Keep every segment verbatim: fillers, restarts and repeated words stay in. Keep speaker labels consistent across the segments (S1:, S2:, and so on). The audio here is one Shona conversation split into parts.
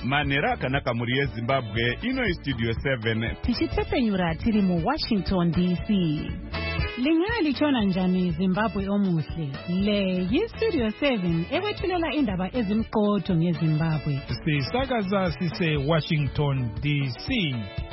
S1: manhero akanaka muri yezimbabwe. Ino Studio seven
S2: tichitsepenyura tiri mu Washington D C. Lingali chona njani Zimbabwe omuhle. Le yi-Studio seven ewethulela indaba ezimqotho ngeZimbabwe.
S3: Sisakaza sise Washington D C.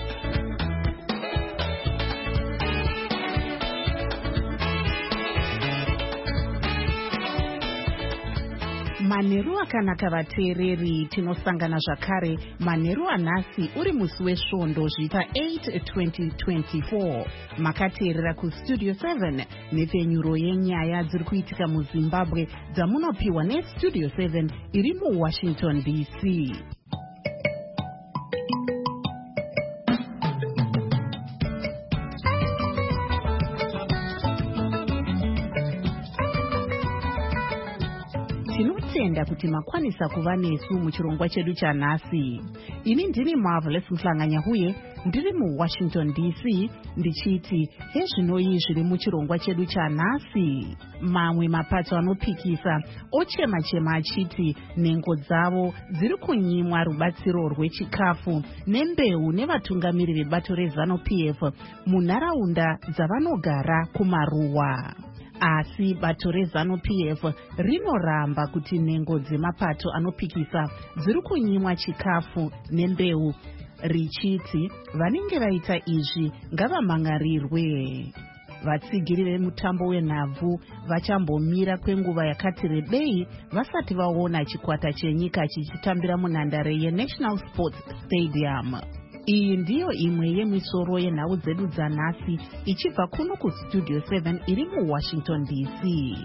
S2: Manheru akanaka vateereri, tinosangana zvakare manheru anhasi uri musi wesvondo zvita eight twenty twenty-four. Makateerera kuStudio seven nepfenyuro yenyaya dziri kuitika muZimbabwe dzamunopiwa neStudio seven iri muWashington D C. Tinotenda kuti makwanisa kuva nesu muchirongwa chedu chanhasi. Ini ndiri Marvelous Mhlanganya huye ndiri muWashington D C ndichiti hezvinoi zviri muchirongwa chedu chanhasi. Mamwe mapato anopikisa ochema-chema achiti nhengo dzavo dziri kunyimwa rubatsiro rwechikafu nembeu nevatungamiri vebato reZanu-P F munharaunda dzavanogara kumaruwa. Asi bato reZanu-P F rinoramba kuti nhengo dzemapato anopikisa dziri kunyimwa chikafu nembeu, richiti vanenge vaita izvi ngavamangarirwe. Vatsigiri vemutambo wenhabvu vachambomira kwenguva yakati rebei vasati vaona chikwata chenyika chichitambira munhandare yeNational Sports Stadium. Iyi ndiyo imwe yemisoro yenhau dzedu dzanhasi ichibva kuno kuStudio seven iri muWashington D C.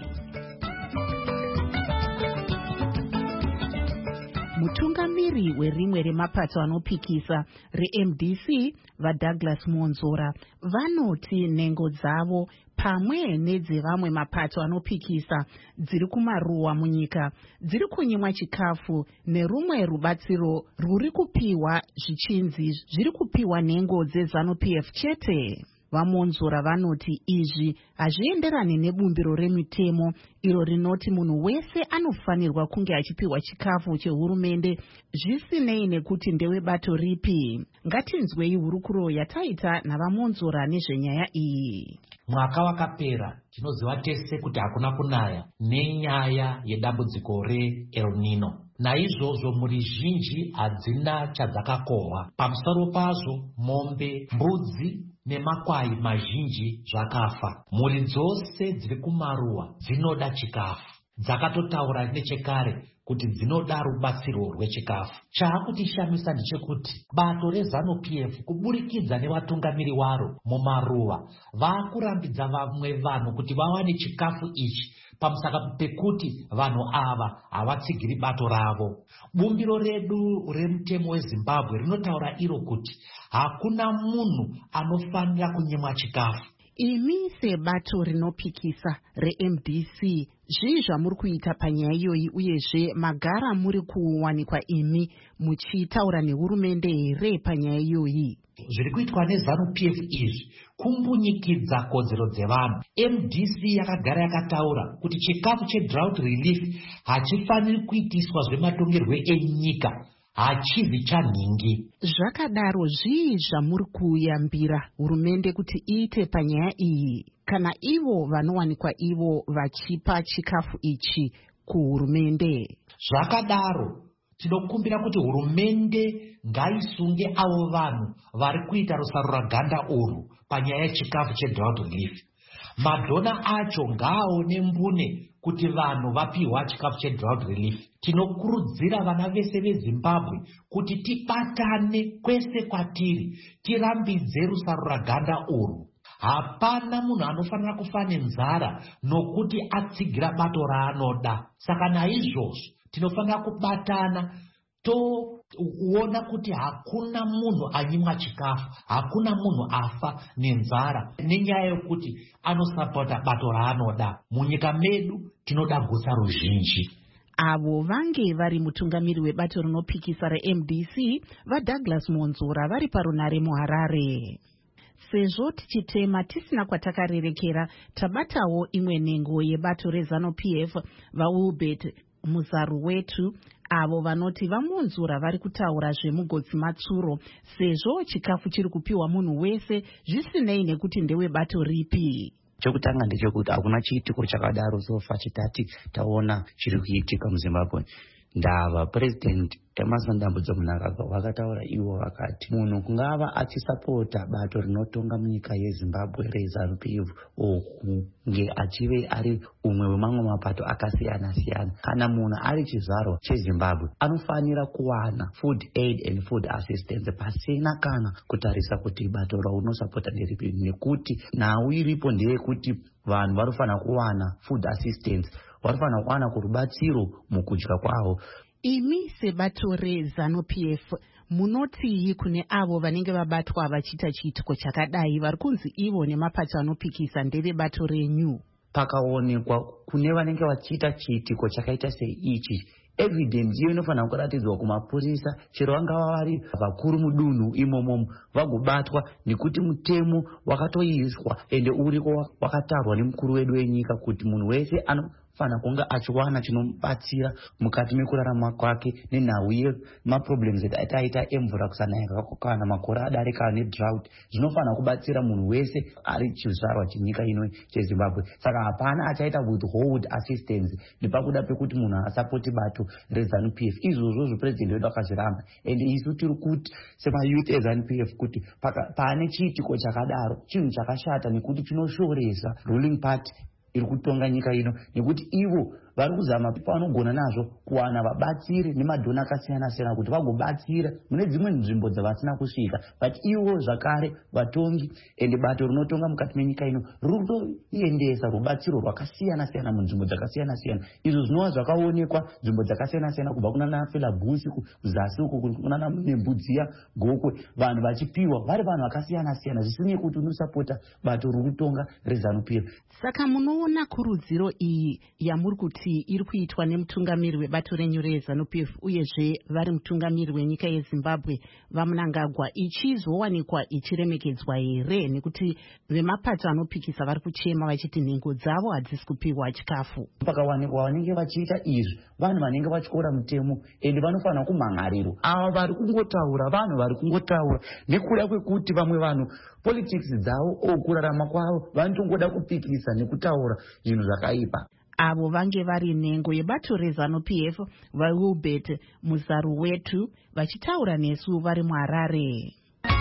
S2: Mutungamiri werimwe remapato anopikisa reM D C vaDouglas Monzora vanoti nhengo dzavo pamwe nedzevamwe mapato anopikisa dziri kumaruwa munyika dziri kunyimwa chikafu nerumwe rubatsiro rwuri kupiwa zvichinzi zviri kupiwa nhengo dzeZanu-P F chete. VaMonzora vanoti izvi hazvienderani nebumbiro remitemo iro rinoti munhu wese anofanirwa kunge achipiwa chikafu chehurumende zvisinei nekuti ndewebato ripi. Ngatinzwei hurukuro yataita navaMonzora nezvenyaya iyi.
S4: Mwaka wakapera tinoziva tese kuti hakuna kunaya nenyaya yedambudziko reEl Nino. Naizvozvo mhuri zhinji hadzina chadzakakohwa. Pamusoro pazvo mombe, mbudzi nemakwai mazhinji zvakafa. Mhuri dzose dziri kumaruwa dzinoda chikafu. Dzakatotaura nechekare kuti dzinoda rubatsiro rwechikafu. Chaakutishamisa ndechekuti bato reZanu-P F kuburikidza nevatungamiri waro mumaruwa vakurambidza vamwe vanhu kuti vawane chikafu ichi pamusaka pekuti vanhu ava havatsigiri bato ravo. Bumbiro redu remutemo weZimbabwe rinotaura iro kuti hakuna munhu anofanira kunyimwa chikafu.
S2: Imi sebato rinopikisa reM D C zvii zvamuri kuita panyaya iyoyi uyezve magara muri kuwanikwa imi muchitaura nehurumende here panyaya iyoyi?
S4: Zviri kuitwa neZanu-P F izvi kumbunyikidza kodzero dzevanhu. M D C yakagara yakataura kuti chikafu chedrought relief hachifaniri kuitiswa zvematongerwo enyika, hachizi chanhingi.
S2: Zvakadaro zvii zvamuri kuyambira hurumende kuti iite panyaya iyi kana ivo vanowanikwa ivo vachipa chikafu ichi kuhurumende?
S4: Zvakadaro tinokumbira kuti hurumende ngaisunge avo vanhu vari kuita rusarura ganda urwu panyaya yechikafu chedrought relief. Madhona acho ngaaone mbune kuti vanhu vapiwa chikafu chedrought relief. Tinokurudzira vana vese veZimbabwe kuti tibatane kwese kwatiri tirambidze rusarura ganda urwu. Hapana munhu anofanira kufa nenzara nokuti atsigira bato raanoda. Saka naizvozvo tinofanira kubatana toona kuti hakuna munhu anyimwa chikafu, hakuna munhu afa nenzara nenyaya yokuti anosapota bato raanoda. Munyika medu tinoda gusa ruzhinji.
S2: Avo vange vari mutungamiri webato rinopikisa reM D C vaDouglas Monzora vari parunare muHarare. Sezvo tichitema tisina kwatakarerekera, tabatawo imwe nhengo yebato reZanu-P F vaWilbert Muzaru Wetu, avo vanoti vamonzura vari kutaura zvemugodzi matsuro sezvo chikafu chiri kupiwa munhu wese zvisinei nekuti ndewe bato ripi.
S5: Chokutanga ndechekuti hakuna chiitiko chakadaro sofa chitati taona chiri kuitika muZimbabwe. Ndava president Emmerson Dambudzo Mnangagwa vakataura ivo vakati munhu kungava achisapota bato rinotonga munyika yeZimbabwe reZANU P F okunge achive ari umwe wemamwe mapato akasiyana siyana. Kana munhu ari chizvarwa cheZimbabwe anofanira kuwana food aid and food assistance pasina kana kutarisa kuti bato raunosapota nderipi, nekuti nhau iripo ndeyekuti vanhu varofana kuwana food assistance, varofana kuwana kurubatsiro mukudya kwavo.
S2: Imi sebato reZANU P F munotii kune avo vanenge vabatwa vachiita chiitiko chakadai vari kunzi ivo nemapato anopikisa ndevebato renyu?
S5: Pakaonekwa kune vanenge vachiita chiitiko chakaita seichi, evidence iyo inofanira kuratidzwa kumapurisa, chero vangava vari vakuru mudunhu imomo vagobatwa, nekuti mutemo wakatoiswa ende uriko wakatarwa nemukuru wedu wenyika kuti munhu wese anofana kunga achiwana chinomubatsira mukati mekurarama kwake nenhau yemaproblems ataita emvura kusanaya kana makore adarika nedrought. Zvinofana kubatsira munhu wese ari chizvarwa chenyika ino cheZimbabwe. Saka hapana achaita withhold assistance nepakuda pekuti munhu asapoti bato reZANU P F. Izvozvo president wedu akazviramba, ende isu tiri kuti semayouth eZANU P F kuti pane chiitiko chakadaro chinhu chakashata, nekuti chinoshoresa ruling party iri kutonga nyika ino, nekuti ivo vari kuzama pavanogona nazvo kuwana vabatsiri nemadhona akasiyana siyana kuti vagobatsira mune dzimwe nzvimbo dzavasina kusvika, but ivo zvakare vatongi ende bato rinotonga mukati menyika ino riri kutoendesa rubatsiro rwakasiyana siyana munzvimbo dzakasiyana siyana. Izvo zvinova zvakaonekwa nzvimbo dzakasiyana siyana, kubva kunana Felabusi kuzasi uko kunana Nembudziya Gokwe, vanhu vachipiwa vari vanhu vakasiyana siyana zvisinei kuti unosapota bato riri kutonga reZANU P F.
S2: Saka munoona kurudziro iyi yamuri kuti iri kuitwa nemutungamiri webato renyu reZANU P F uyezve vari mutungamiri wenyika yeZimbabwe vaMnangagwa ichizowanikwa ichiremekedzwa here, nekuti vemapato anopikisa vari kuchema vachiti nhengo dzavo hadzisi kupiwa chikafu?
S5: Pakawanikwa vanenge vachiita izvi vanhu vanenge vachikora mutemo ende vanofanira kumhangarirwa. Ava vari kungotaura vanhu vari kungotaura nekuda kwekuti vamwe vanhu politics dzavo okurarama kwavo vanotongoda kupikisa nekutaura zvinhu zvakaipa.
S2: Avo vange vari nhengo yebato reZANU P F vaWilbert Muzaru Wetu vachitaura nesu vari muHarare.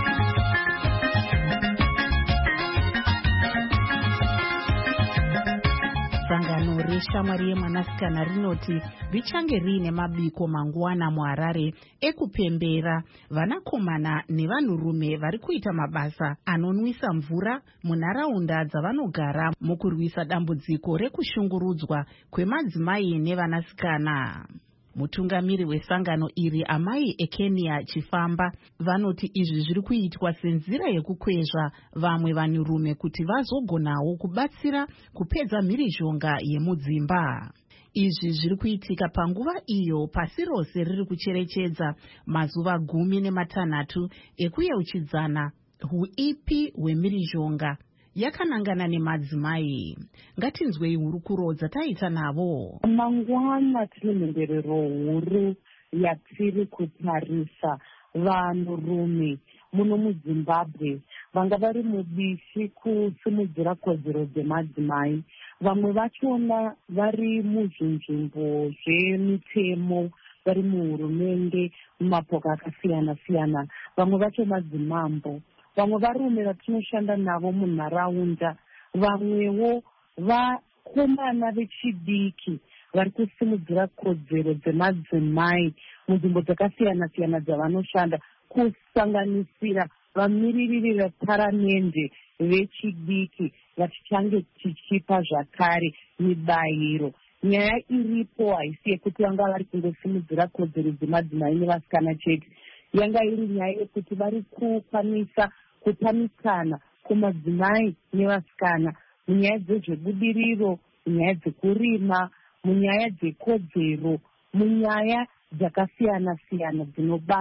S2: Sangano reshamwari yemwanasikana rinoti richange riine mabiko mangwana muHarare ekupembera vanakomana nevanhurume vari kuita mabasa anonwisa mvura munharaunda dzavanogara mukurwisa dambudziko rekushungurudzwa kwemadzimai nevanasikana. Mutungamiri wesangano iri amai eKenya Chifamba vanoti izvi zviri kuitwa senzira yekukwezva vamwe vanhurume kuti vazogonawo kubatsira kupedza mhirizhonga yemudzimba. Izvi zviri kuitika panguva iyo pasi rose riri kucherechedza mazuva gumi nematanhatu ekuyeuchidzana huipi hwemhirizhonga yakanangana nemadzimai. Ngatinzwei hurukuro dzataita navo.
S6: Mangwana tine mhenderero huru yatiri kutarisa vanhurume muno muZimbabwe vanga vari mubishi kusimudzira kodzero dzemadzimai. Vamwe vachona vari muzvinzvimbo zvemitemo, vari muhurumende mumapoka akasiyana siyana, vamwe vacho madzimambo, vamwe varume vatinoshanda navo munharaunda, vamwewo vakomana vechidiki vari kusimudzira kodzero dzemadzimai munzvimbo dzakasiyana siyana dzavanoshanda, kusanganisira vamiririri veparamende vechidiki vachichange tichipa zvakare mibayiro. Nyaya iripo haisi yekuti vanga vari kungosimudzira kodzero dzemadzimai nevasikana chete, yanga iri nyaya yekuti vari kukwanisa kupamisana kumadzimai nevasikana munyaya dzezvebudiriro, munyaya dzekurima, munyaya dzekodzero, munyaya dzakasiyana siyana dzinobata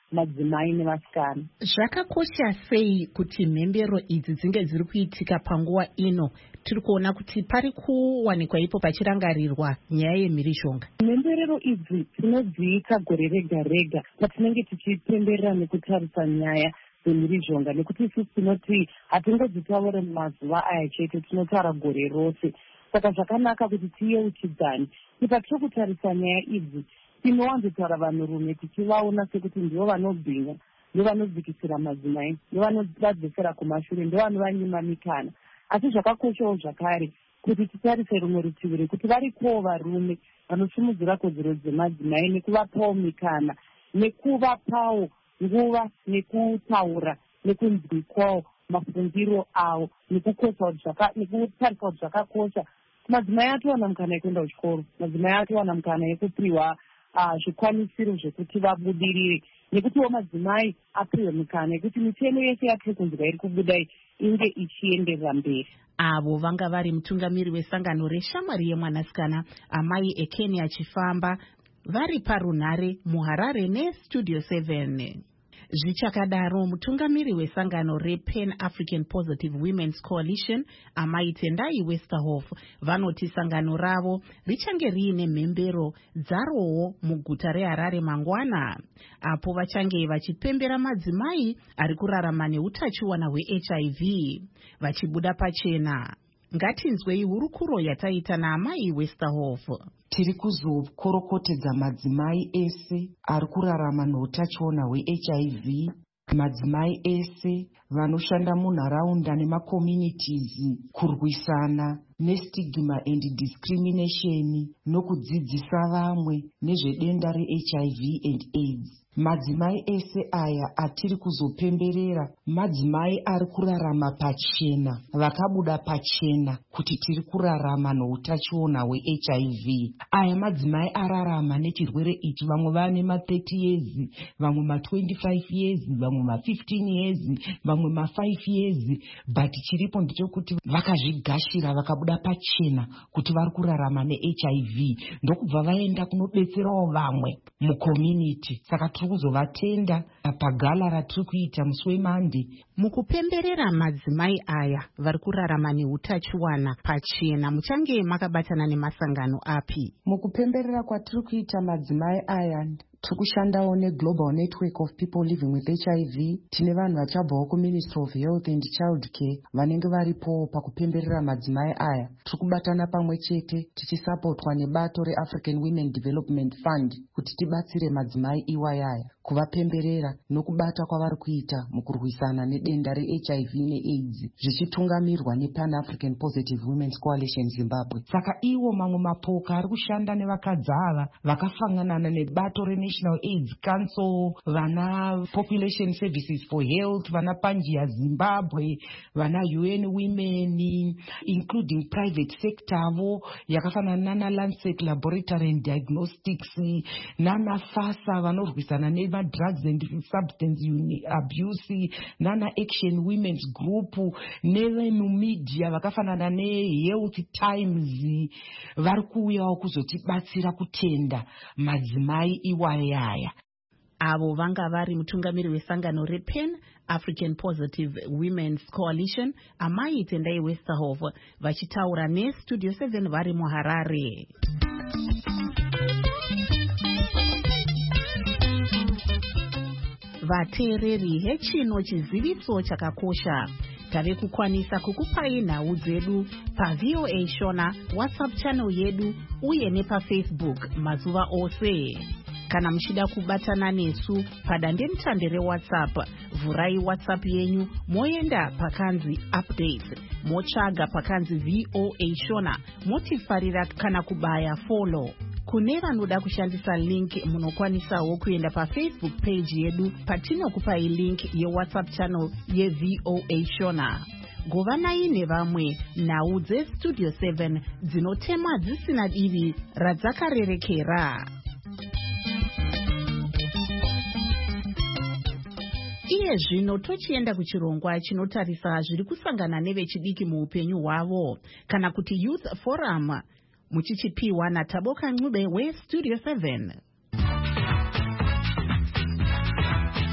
S6: madzimai nevasikana.
S2: Zvakakosha sei kuti mhembero idzi dzinge dziri kuitika panguva ino? Tiri kuona kuti pari kuwanikwa ipo pachirangarirwa nyaya yemhirizhonga.
S6: Mhemberero idzi tinodziita gore rega rega patinenge tichipemberera nekutarisa nyaya dzemhirizhonga, nekuti isusu tinoti hatingodzitaura mumazuva aya chete, tinotaura gore rose. Saka zvakanaka kuti tiyeuchidzane kuti patiri kutarisa nyaya idzi tinowanzotaura vanhurume tichivaona sekuti ndivo vanobhinya, ndivo vanodzikisira madzimai, ndivo vanovadzosera kumashure, ndivo vanovanyima mikana. Asi zvakakoshawo zvakare kuti titarise rumwe rutivi rekuti varikowo varume vanosimudzira kodzero dzemadzimai nekuvapawo mikana, nekuvapawo nguva nekutaura nekunzwikwawo mafungiro avo, nekutarisa kuti zvakakosha. Madzimai atowana mukana yekuenda kuchikoro, madzimai atowana mukana yekupiwa zvikwanisiro zvekuti vabudirire, nekutiwo madzimai apiwe mukana yekuti mitemo yese yatiri kunzwa iri kubudai inge ichienderera mberi.
S2: Avo vanga vari mutungamiri wesangano reshamwari yemwanasikana amai ekeni achifamba vari parunhare muHarare neStudio seven. Zvichakadaro, mutungamiri wesangano rePan African Positive Women's Coalition amai Tendai Westerhoff vanoti sangano ravo richange riine mhembero dzarowo muguta reHarare mangwana, apo vachange vachipembera madzimai ari kurarama neutachiwana hweH I V vachibuda pachena. Ngatinzwei hurukuro yataita naamai Westerhoff.
S7: Tiri kuzokorokotedza madzimai ese ari kurarama neutachiona hweH I V, madzimai ese vanoshanda munharaunda nemakommunities kurwisana nestigma and discrimination nokudzidzisa vamwe nezvedenda reH I V and AIDS. Madzimai ese aya atiri kuzopemberera madzimai ari kurarama pachena, vakabuda pachena kuti tiri kurarama neutachiona hweH I V. Aya madzimai ararama nechirwere ichi, vamwe vane ma thirty years, vamwe ma twenty-five years, vamwe ma fifteen years, vamwe ma five years, but chiripo ndechekuti vakazvigashira vakabuda pachena kuti vari kurarama neH I V, ndokubva vaenda kunobetserawo vamwe mucommunity. Saka tiri kuzovatenda pagala ratiri kuita musi weMande.
S2: Mukupemberera madzimai aya vari kurarama neutachiwana pachena, muchange makabatana nemasangano api?
S7: Mukupemberera kwatiri kuita madzimai aya tiri kushandawo neGlobal Network of People Living with H I V. Tine vanhu vachabvawo kuMinistry of Health and Child Care vanenge varipo pakupemberera madzimai aya. Tiri kubatana pamwe chete tichisapotwa nebato reAfrican Women Development Fund kuti tibatsire madzimai iwayaya kuvapemberera nokubata kwavari kuita mukurwisana nedenda reH I V neAIDS, zvichitungamirwa nePan African Positive Women's Coalition Zimbabwe. Saka iwo mamwe mapoka ari kushanda nevakadzi ava vakafanganana nebato reNational AIDS Council, vana Population Services for Health, vana Panjia Zimbabwe, vana U N Women, including private sector avo yakafanana nana Lancet Laboratory and Diagnostics, nana FASA vanorwisana neva drugs and substance abuse, nana Action Women's Group, nevenu media vakafanana neHealth Times vari kuuyawo kuzotibatsira kutenda madzimai iwayaya.
S2: Avo vanga vari mutungamiri wesangano rePan African Positive Women's Coalition amai Tendai Westerhoff vachitaura neStudio seven vari muHarare. Vateereri, hechino chiziviso chakakosha. Tave kukwanisa kukupai nhau dzedu paV O A Shona WhatsApp channel yedu uye nepaFacebook mazuva ose. Kana muchida kubatana nesu padandemutande reWhatsApp, vhurai WhatsApp yenyu moenda pakanzi updates, motsvaga pakanzi V O A Shona, motifarira kana kubaya follow. Kune vanoda kushandisa link munokwanisawo kuenda paFacebook page yedu patinokupai link yeWhatsApp channel yeV O A Shona. Govanai nevamwe nhau dzeStudio seven dzinotema dzisina divi radzakarerekera. Iye zvino tochienda kuchirongwa chinotarisa zviri kusangana nevechidiki muupenyu hwavo, kana kuti Youth Forum, muchichipiwa naTaboka Ncube weStudio seven.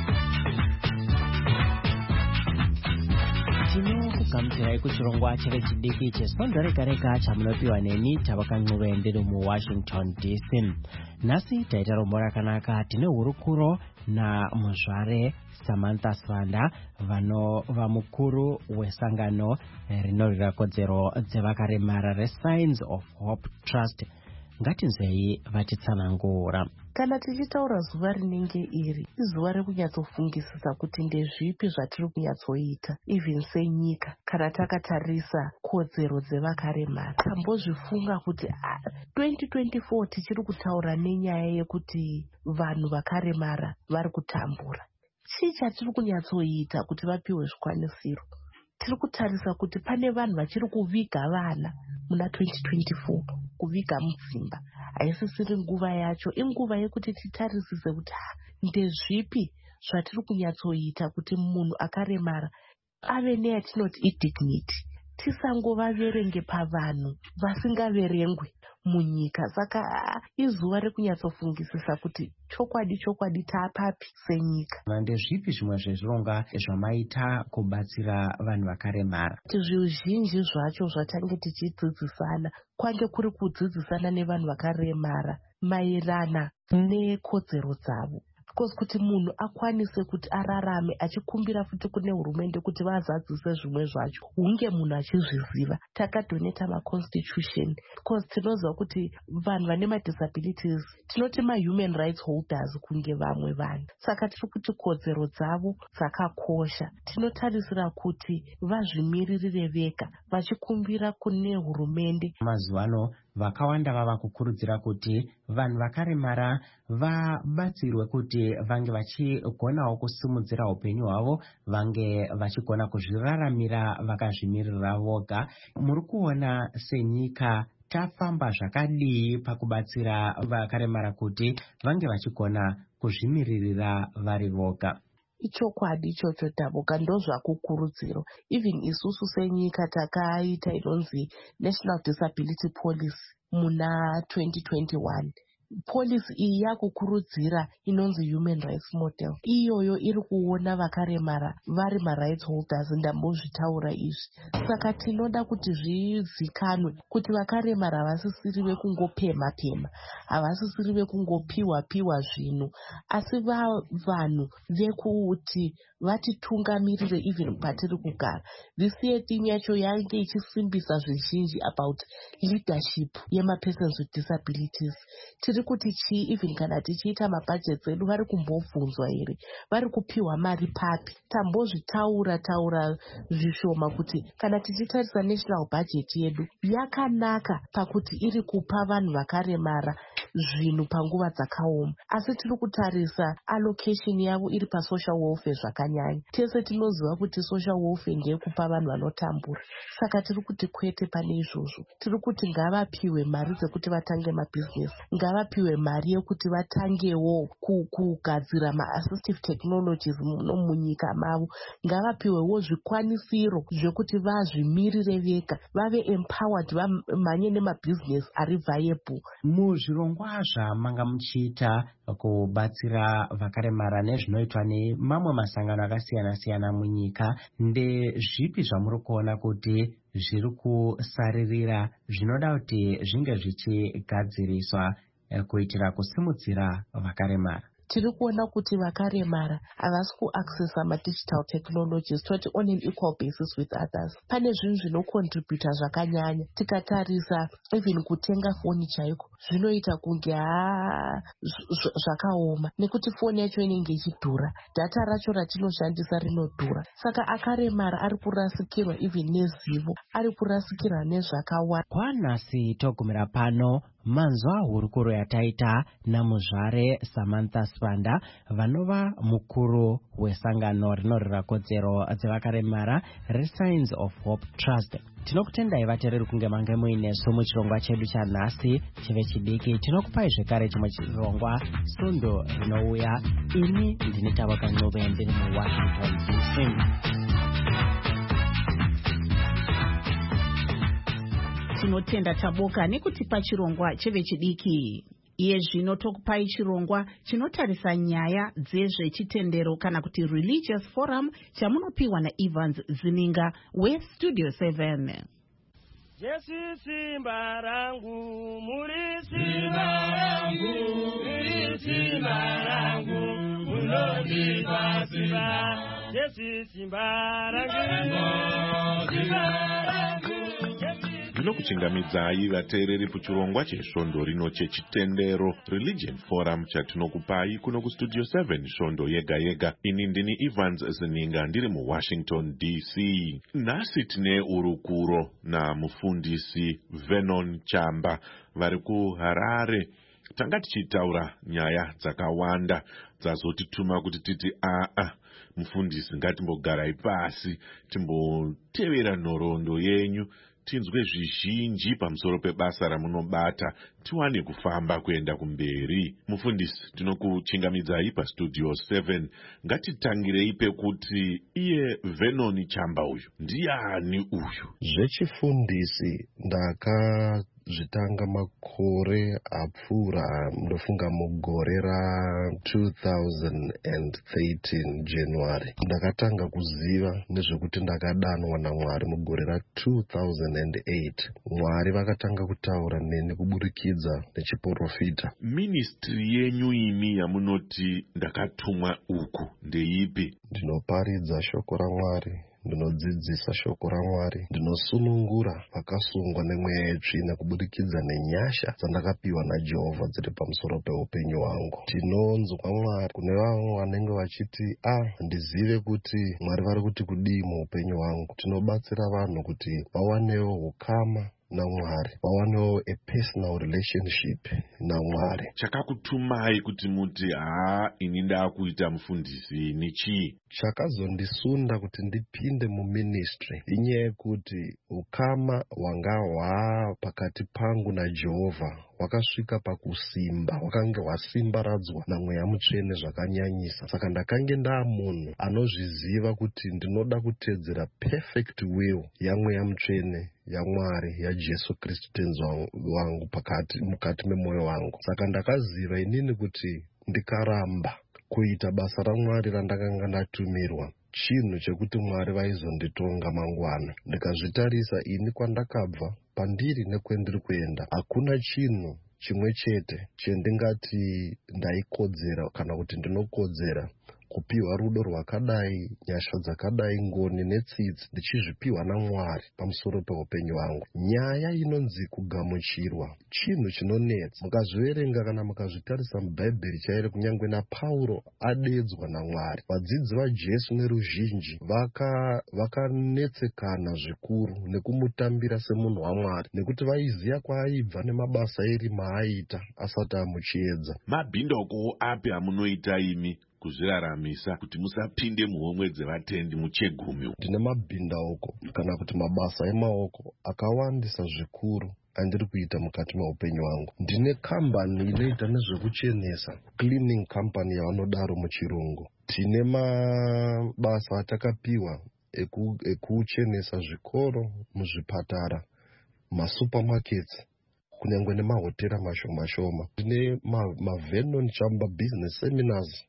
S8: kugamuchirai kuchirongwa chevechidiki chesondo rega rega chamunopiwa neni Tabaka Ncube ndiri muWashington D C. Nhasi taita rombo rakanaka. Tine hurukuro naMuzvare Samantha Swanda vanova mukuru wesangano rinorwira kodzero dzevakaremara reSigns of Hope Trust. Ngatinzwei vatitsanangura.
S9: Kana tichitaura zuva rinenge iri izuva rekunyatsofungisisa kuti ndezvipi zvatiri kunyatsoita even senyika kana takatarisa kodzero dzevakaremara. Tambozvifunga kuti twenty twenty-four tichiri kutaura nenyaya yekuti vanhu vakaremara vari kutambura. Chii chatiri kunyatsoita kuti vapiwe zvikwanisiro? Tiri kutarisa kuti pane vanhu vachiri kuviga vana muna twenty twenty-four, kuviga mudzimba. Haisisiri nguva yacho, inguva yekuti titarisise kuti ndezvipi zvatiri kunyatsoita kuti munhu akaremara ave neyatinoti idignity. Tisangovaverenge pavanhu vasingaverengwe munyika. Saka izuva rekunyatsofungisisa kuti chokwadi chokwadi taapapi senyika.
S8: Ndezvipi zvimwe zvezvironga zvamaita kubatsira vanhu vakaremara?
S9: Zvizhinji zvacho zvatange tichidzidzisana kwange kuri kudzidzisana nevanhu vakaremara maerana nekodzero dzavo. Because kuti munhu akwanise kuti ararame achikumbira futi kune hurumende kuti vazadzise zvimwe zvacho hunge munhu achizviziva. Takadoneta maconstitution because tinoziva kuti vanhu vane madisabilities tinoti mahuman rights holders kunge vamwe vanhu. Saka tiri kuti kodzero dzavo dzakakosha. Tinotarisira kuti vazvimiririre vega vachikumbira kune hurumende.
S8: Mazuvano vakawanda vava kukurudzira kuti vanhu vakaremara vabatsirwe kuti vange vachigonawo kusimudzira upenyu hwavo, vange vachigona kuzviraramira vakazvimirira voga. Muri kuona senyika tafamba zvakadii pakubatsira vakaremara kuti vange vachigona kuzvimiririra vari voga?
S9: Ichokwadi ichocho Taboka, ndozvakukurudziro. Even isusu senyika takaita inonzi National Disability Policy muna twenty twenty-one. Policy iyi yakukurudzira inonzi Human Rights Model. Iyoyo iri kuona vakaremara vari ma-rights holders, ndambozvitaura izvi. Saka tinoda kuti zvizikanwe kuti vakaremara havasisirive kungopema pema, havasisirive kungopiwa piwa zvinhu, asi vanhu vekuti vatitungamirire even patiri kugara. This year team yacho yange ichisimbisa zvizhinji about leadership yema-persons with disabilities. Tiri kuti chii even kana tichiita mabudgets edu vari kumbobvunzwa here, vari kupiwa mari papi? Tambozvitaura taura zvishoma kuti kana tichitarisa national budget yedu yakanaka pakuti iri kupa vanhu vakaremara zvinhu panguva dzakaoma, asi tiri kutarisa allocation yavo iri pasocial welfare zvakanyanya. Tese tinoziva kuti social welfare ndeyekupa vanhu vanotambura. Saka tiri kuti kwete pane izvozvo. Tiri kuti ngavapiwe mari dzekuti vatange mabusiness, ngavapiwe mari yekuti vatangewo kugadzira ma-assistive technologies munyika mavo, ngavapiwewo zvikwanisiro zvekuti vazvimirire vega, vave empowered, vamhanye nemabusiness ari viable.
S8: Muzvirongwa zvamanga muchiita kubatsira vakaremara nezvinoitwa nemamwe masangano akasiyana siyana munyika, ndezvipi zvamuri kuona kuti zviri kusaririra zvinoda kuti zvinge zvichigadziriswa kuitira kusimudzira vakaremara?
S9: Tiri kuona kuti vakaremara havasi kuaccessa madigital technologies toti on an equal basis with others. Pane zvinhu zvinocontributa zvakanyanya. Tikatarisa even kutenga foni chaiko zvinoita kunge haa zvakaoma, nekuti foni yacho inenge ichidhura, data racho ratinoshandisa rinodhura. Saka akaremara ari kurasikirwa even nezivo, ari kurasikirwa nezvakawanda.
S8: Kwanhasi togumira pano manzwa hurukuro yataita naMuzvare Samantha Swanda vanova mukuru wesangano rinorwira kodzero dzevakaremara reSigns of Hope Trust. Tinokutendai vateereri kunge mange muinesu muchirongwa chedu chanhasi chevechidiki. Tinokupai zvekare chimwe chirongwa sondo rinouya. Ini ndini Tabaka Ncube ndiri muWashington D C.
S2: Tinotenda Taboka nekutipa chirongwa chevechidiki. iye zvino tokupai chirongwa chinotarisa nyaya dzezvechitendero kana kuti religious forum chamunopiwa naEvans Zininga westudio seven.
S10: Jesu simba rangu, muri simba rangu, muri simba rangu, unonipa simba. Jesu simba rangu, simba rangu.
S1: Ndinokuchingamidzai vateereri kuchirongwa chesvondo rino chechitendero Religion Forum chatinokupai kuno kustudio seven svondo yega yega. Ini ndini Evans Zininga ndiri muWashington D C. Nhasi tine urukuro namufundisi Vernon Chamba vari kuHarare. Tanga tichitaura nyaya dzakawanda dzazotituma kuti titi aa mufundisi ngatimbogarai pasi timbotevera nhoroondo yenyu tinzwe zvizhinji pamusoro pebasa ramunobata tiwane kufamba kuenda kumberi. Mufundisi, tinokuchingamidzai pastudio seven. Ngatitangirei pekuti iye Vernon Chamba uyu ndiani uyu?
S11: Zvechifundisi ndaka zvitanga makore apfuura ndofunga mugore ra two thousand thirteen January. Ndakatanga kuziva nezvekuti ndakadanwa naMwari mugore ra two thousand eight. Mwari vakatanga kutaura neni kuburikidza nechiprofita.
S1: Ministry yenyu imi yamunoti ndakatumwa uku ndeipi?
S11: Ndinoparidza shoko raMwari, ndinodzidzisa shoko raMwari, ndinosunungura vakasungwa nemweya yetsvina kubudikidza nenyasha dzandakapiwa naJehovha dziri pamusoro peupenyu hwangu. Tinonzwa Mwari kune vamwe vanenge vachiti a ndizive kuti Mwari vari kuti kudii muupenyu hwangu. Tinobatsira vanhu kuti vawanewo ukama naMwari, vawanewo a personal relationship naMwari.
S1: Chakakutumai kuti muti haa ini ndakuita mufundisi ni chii?
S11: Chakazondisunda kuti ndipinde muministry inyaya yekuti ukama wanga hwa pakati pangu naJehovha wakasvika pakusimba, wakange hwasimbaradzwa namweya mutsvene zvakanyanyisa. Saka ndakange ndaa munhu anozviziva kuti ndinoda kutedzera perfect will yamweya mutsvene yaMwari yaJesu Kristu tenzi wangu pakati mukati memoyo wangu. Saka ndakaziva inini kuti ndikaramba kuita basa raMwari randakanga ndatumirwa, chinhu chekuti Mwari vaizonditonga mangwana. Ndikazvitarisa ini kwandakabva, pandiri nekwendiri kuenda, hakuna chinhu chimwe chete chendingati ndaikodzera kana kuti ndinokodzera kupiwa rudo rwakadai, nyasha dzakadai, ngoni netsitsi ndichizvipiwa naMwari pamusoro peupenyu hwangu. Nyaya inonzi kugamuchirwa chinhu chinonetsa. Mukazviverenga kana mukazvitarisa mubhaibheri chairo, kunyange naPauro adedzwa naMwari. Vadzidzi vaJesu neruzhinji vakanetsekana vaka zvikuru nekumutambira semunhu waMwari, nekuti vaiziva kwaaibva nemabasa eri maaita asati amuchiedza.
S1: Mabhindoko api amunoita imi kuzviraramisa kuti musapinde muhomwe dzevatendi muchegumi?
S11: Ndine mabhindauko kana kuti mabasa emaoko akawandisa zvikuru andiri kuita mukati meupenyu hwangu. Ndine kambani inoita nezvekuchenesa, cleaning company yavanodaro muchirungu. Tine mabasa atakapiwa ekuchenesa zvikoro, muzvipatara, masupermarkets, kunyange nemahotera mashoma shoma. Tine maVernon Chamba business seminars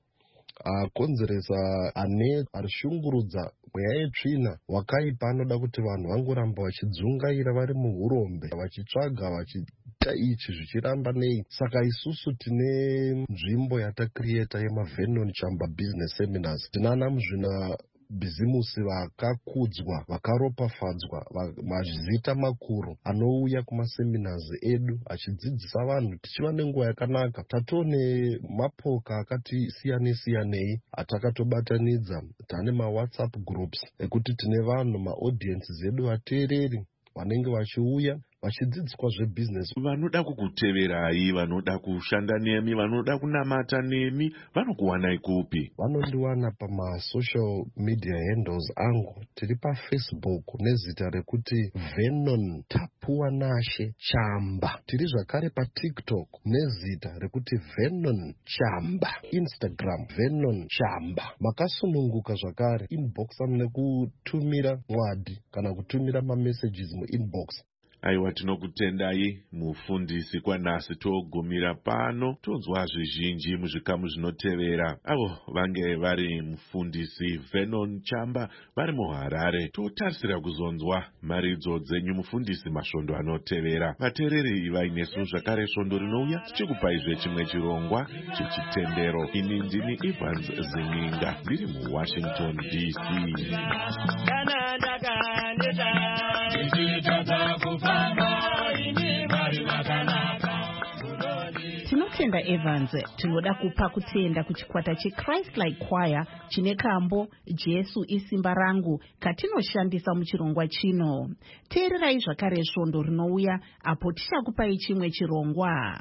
S11: akonzeresa ane arishungurudza mweya yetsvina wakaipa anoda kuti vanhu vangoramba vachidzungaira vari muurombe, vachitsvaga vachiita ichi zvichiramba nei. Saka isusu tine nzvimbo yatakrieta yemaVernon Chamba business seminars. Tinana muzvina bhizimusi vakakudzwa, vakaropafadzwa, mazita makuru anouya kumaseminars edu achidzidzisa vanhu, tichiva nenguva yakanaka. Tatone mapoka akati siyane siyanei atakatobatanidza. Tane maWhatsApp groups ekuti tine vanhu maaudience zedu vateereri vanenge vachiuya vachidzidziswa zvebusiness.
S1: Vanoda kukuteverai, vanoda kushanda nemi, vanoda kunamata nemi, vanokuwanai kupi?
S11: Vanondiwana pamasocial media handles angu. Tiri paFacebook nezita rekuti Vernon Tapuwa Nashe Chamba. Tiri zvakare paTikTok nezita rekuti Vernon Chamba. Instagram Vernon Chamba. Makasununguka zvakare inbox nekutumira mwadi kana kutumira mamessages muinbox.
S1: aiwa tinokutendai mufundisi kwanhasi togumira pano tonzwa zvizhinji muzvikamu zvinotevera avo vange vari mufundisi Vernon Chamba vari muHarare. Totarisira kuzonzwa maridzo dzenyu mufundisi masvondo anotevera. Vateereri vainesu zvakare svondo rinouya tichikupaizve chimwe chirongwa chechitendero. Ini ndini Evans Zininga ndiri muWashington D C.
S2: Tinotenda Evans. Tinoda kupa kutenda kuchikwata cheChrist Like Choir chine kambo Jesu isimba rangu katinoshandisa muchirongwa chino. Teererai zvakare svondo rinouya apo tichakupai chimwe chirongwa.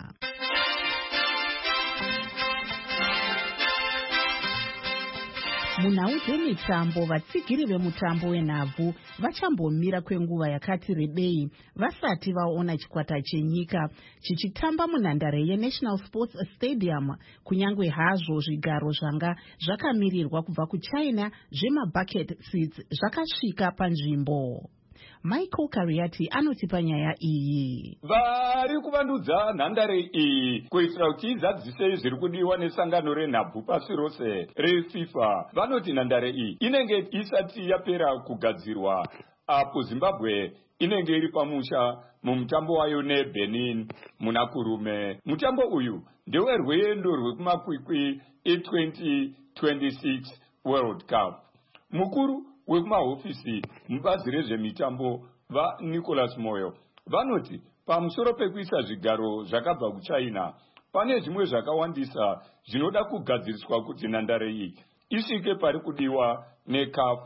S2: Munhau dzemitambo, vatsigiri vemutambo wenhabvu vachambomira kwenguva yakati rebei vasati vaona chikwata chenyika chichitamba munhandare yeNational Sports Stadium, kunyange hazvo zvigaro zvanga zvakamirirwa kubva kuChina zvemabucket seats zvakasvika panzvimbo. Michael Kariati anotipa nyaya iyi.
S12: Vari kuvandudza nhandare iyi kuitira kuti izadzise zviri kudiwa nesangano renhabvu pasi rose reFIFA. Vanoti nhandare iyi inenge isati yapera kugadzirwa apo Zimbabwe inenge iri pamusha mumutambo wayo neBenin muna kurume. Mutambo uyu ndewe rwendo rwekumakwikwi e20 twenty-six World Cup. Mukuru wekumahofisi mubazi rezvemitambo vaNicholas Moyo vanoti pamusoro pekuisa zvigaro zvakabva kuChina pane zvimwe zvakawandisa zvinoda kugadziriswa kuti nhandare iyi isvike pari kudiwa neCAF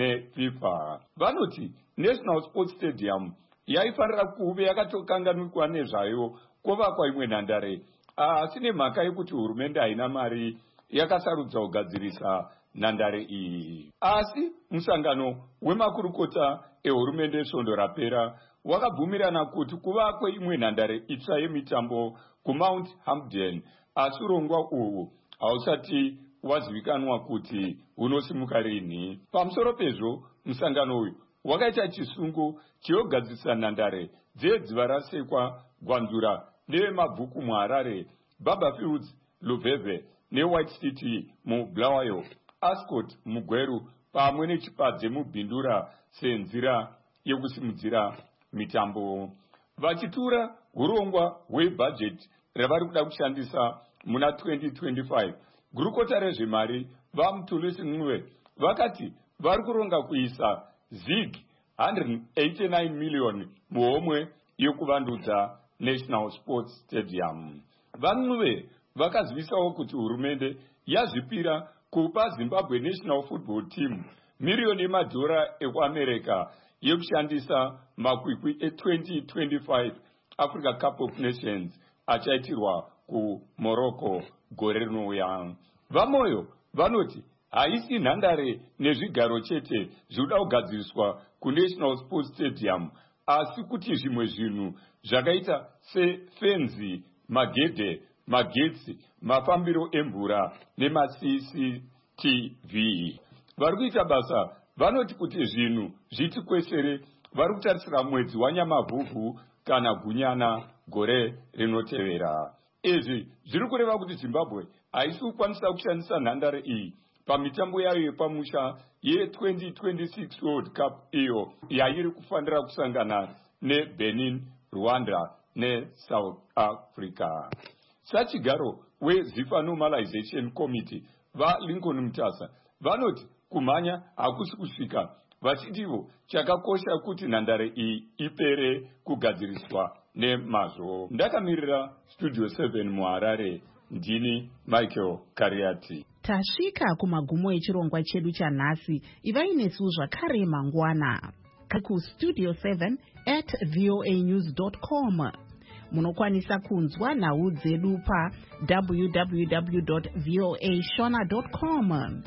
S12: neFIFA. Vanoti National Sports Stadium yaifanira kuve yakatokanganwikwa nezvayo kovakwa imwe nhandare, asi nemhaka yekuti hurumende haina mari yakasarudza kugadzirisa nhandare iyi. Asi musangano wemakurukota ehurumende svondo rapera wakabvumirana kuti kuvakwe imwe nhandare itsva yemitambo kuMount Hampden, asi urongwa uhwu hausati wazivikanwa kuti hunosimuka rini. Pamusoro pezvo, musangano uyu wakaita chisungo cheyogadzirisa nhandare dzedziva rasekwa Gwanzura nevemabvuku muHarare, Barberfields Luveve neWhite City muBulawayo, Ascot muGweru pamwe neChipadze muBhindura senzira yekusimudzira mitambo. Vachitura urongwa hwebhajeti ravari kuda kushandisa muna twenty twenty-five, gurukota rezvemari vaMthulisi Ncube vakati vari kuronga kuisa zig one hundred eighty-nine million muhomwe yokuvandudza National Sports Stadium. VaNcube vakazivisawo kuti hurumende yazvipira kupa Zimbabwe National Football Team miriyoni yemadhora ekuAmerica yekushandisa makwikwi e20 twenty-five Africa Cup of Nations achaitirwa kuMorocco gore rinouya. VaMoyo vanoti haisi nhandare nezvigaro chete zvinoda kugadziriswa kuNational Sports Stadium, asi kuti zvimwe zvinhu zvakaita sefenzi, magedhe, magetsi, mafambiro emvura nemaC C T V. Vari kuita basa vanoti kuti zvinhu zviti kwesere vari kutarisira mwedzi waNyamavhuvhu kana Gunyana gore rinotevera. Izvi zviri kureva kuti Zimbabwe haisi kukwanisa kushandisa nhandare iyi pamitambo yayo yepamusha ye20 twenty-six World Cup iyo yairi kufanira kusangana neBenin, Rwanda neSouth Africa. Sachigaro weZIFA Normalization Committee vaLincoln Mtasa vanoti kumhanya hakusi kusvika, vachitivo chakakosha kuti nhandare iyi ipere kugadziriswa nemazvo. Ndakamirira Studio seven muHarare, ndini Michael Kariati.
S2: Tasvika kumagumo echirongwa chedu chanhasi. Ivai nesu zvakare mangwana kustudio seven at voa news dot com. Munokwanisa kunzwa nhau dzedu pa w w w dot voa shona dot com.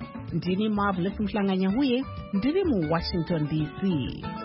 S2: Ndini Marvelous Mhlanganyahuye, ndiri muWashington D C.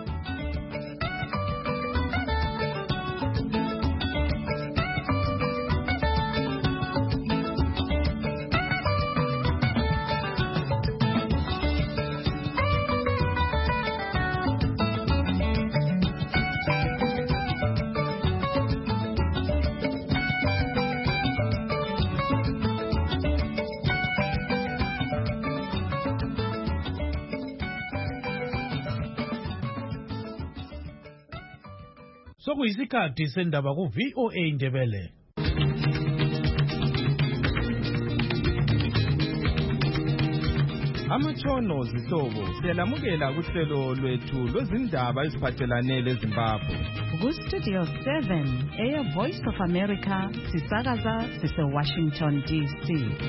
S3: Sokuyisikhathi sendaba ku V O A Ndebele.
S13: Amatshono zihlobo siyalamukela kuhlelo lwethu lwezindaba eziphathelane leZimbabwe.
S2: Ku-Studio seven, Air Voice of America, sisakaza sise-Washington D C.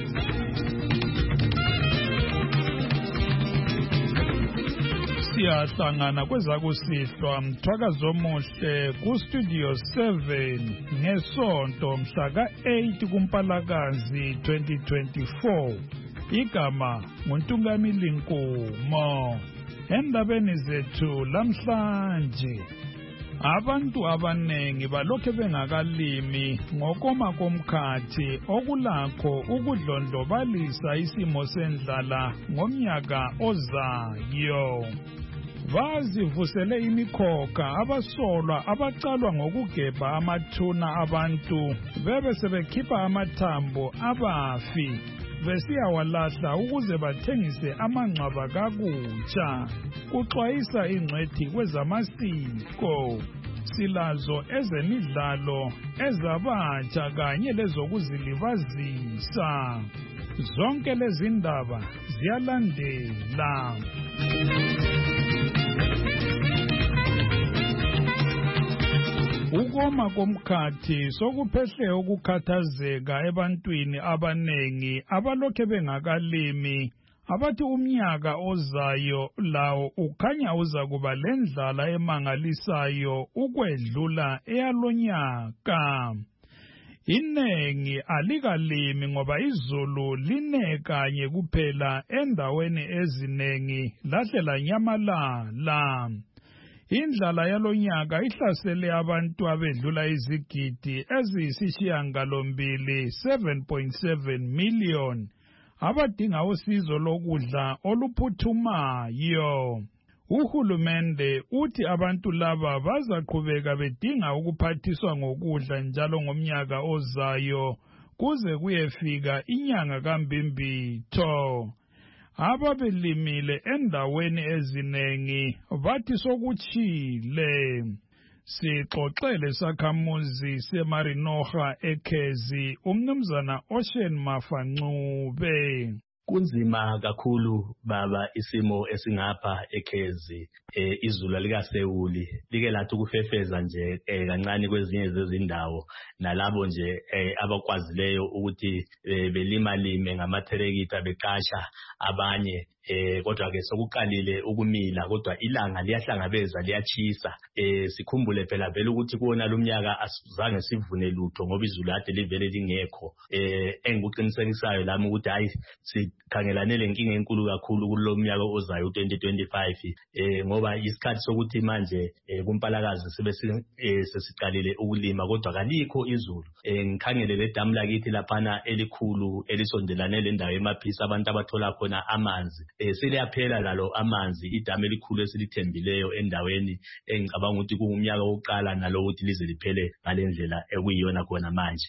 S3: Siyahlangana kwezakusihlwa mthwakazo omuhle ku-Studio seven ngesonto mhla ka-eight kuMpalakazi twenty twenty-four. Igama nguNtungamili Nkomo. Endabeni zethu lamhlanje, abantu abanengi balokhe bengakalimi ngokoma komkhathi okulakho ukudlondlobalisa isimo sendlala ngomnyaka ozayo. Bazivusele imikhokha abasolwa abacalwa ngokugeba amathuna abantu bebe sebekhipha amathambo abafi besiyawalahla ukuze bathengise amangcwaba kakutsha. Kuxwayisa ingcwethi kwezamasiko. Silazo ezemidlalo ezabatsha kanye lezokuzilibazisa. Zonke lezi ndaba ziyalandela. Ukoma komkhathi sokuphehle ukukhathazeka ebantwini abanengi abalokhe bengakalimi abathi umnyaka ozayo lawo ukhanya uza kuba lendlala emangalisayo ukwedlula eyalonyaka. Inengi alikalimi ngoba izulu line kanye kuphela endaweni ezinengi lahle lanyamalala. Indlala yalonyaka ihlasele abantu abedlula izigidi eziyisishiyangalombili seven point seven million abadinga usizo lokudla oluphuthumayo. Uhulumende uthi abantu laba bazaqhubeka bedinga ukuphathiswa ngokudla njalo ngomnyaka ozayo kuze kuyefika inyanga kaMbimbitho. Ababelimile endaweni ezinengi bathi sokutshile. Sixoxele sakhamuzi seMarinoha eKhezi umnumzana Ocean Mafancube.
S14: Kunzima kakhulu baba isimo esingapha eKhezi. eh izulu likaSewuli like lathi ukufefeza nje eh kancane kwezinye zezindawo nalabo nje eh abakwazileyo ukuthi belima lime ngamatherekita beqasha abanye eh kodwa ke sokuqalile ukumila kodwa ilanga liyahlangabeza liyachisa. eh sikhumbule phela vele ukuthi kuona lomnyaka asizange sivune lutho ngoba izulu ade livele lingekho. eh engikuqinisekisayo lami ukuthi hayi sikhangelane lenkinga enkulu kakhulu kulomnyaka ozayo twenty twenty-five. eh ngoba isikhathi sokuthi manje kuMpalakazi sibe sesiqalile ukulima kodwa kalikho izulu. eh ngikhangele le damu lakithi laphana elikhulu elisondelane lendawo emaphisa abantu abathola khona amanzi. eh seliyaphela lalo amanzi idamu elikhulu esilithembileyo endaweni engicabanga ukuthi kungumnyaka wokuqala nalo ukuthi lize liphele ngalendlela ekuyiyona khona manje.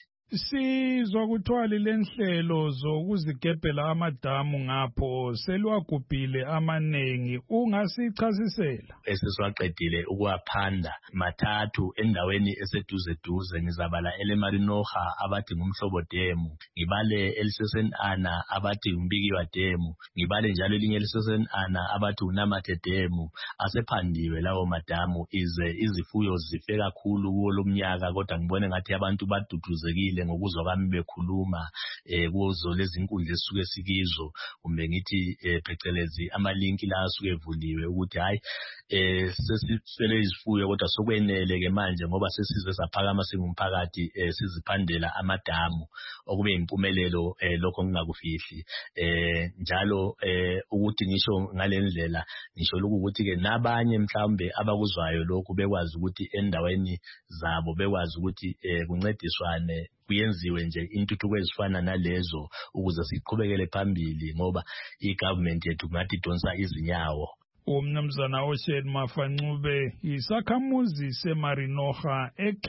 S3: Sizwa kuthwali lenhlelo zokuzigebhela amadamu ngapho selwagubhile amanengi, ungasichazisela?
S14: Esiswaqedile ukuwaphanda mathathu endaweni eseduze duze. Ngizabala eleMarinoha abathi ngumhlobo demu, ngibale elisesenana abathi ngumbikiwa demu, ngibale njalo elinye elisesenana abathi uNamathe demu. Asephandiwe lawo madamu ize izifuyo zife kakhulu kuwo lomnyaka, kodwa ngibone ngathi abantu baduduzekile ngokuzwa kwami bekhuluma eh kuzo lezi inkundla esisuke sikizo, kumbe ngithi eh, phecelezi amalinki la asuke evuliwe ukuthi hayi eh sesisele izifuyo kodwa sokwenele ke manje ngoba sesize saphakama singumphakathi eh, siziphandela amadamu, okube impumelelo eh, lokho ngingakufihli. eh njalo eh ukuthi ngisho ngalendlela ngisho ukuthi ke nabanye mhlambe abakuzwayo lokho bekwazi ukuthi endaweni zabo bekwazi ukuthi eh, kuncediswane kuyenziwe nje intuthuko ezifana nalezo ukuze siqhubekele phambili ngoba igovernment yethu ngathi donsa izinyawo.
S3: Umnumzana Ocean Mafancube isakhamuzi seMarinoha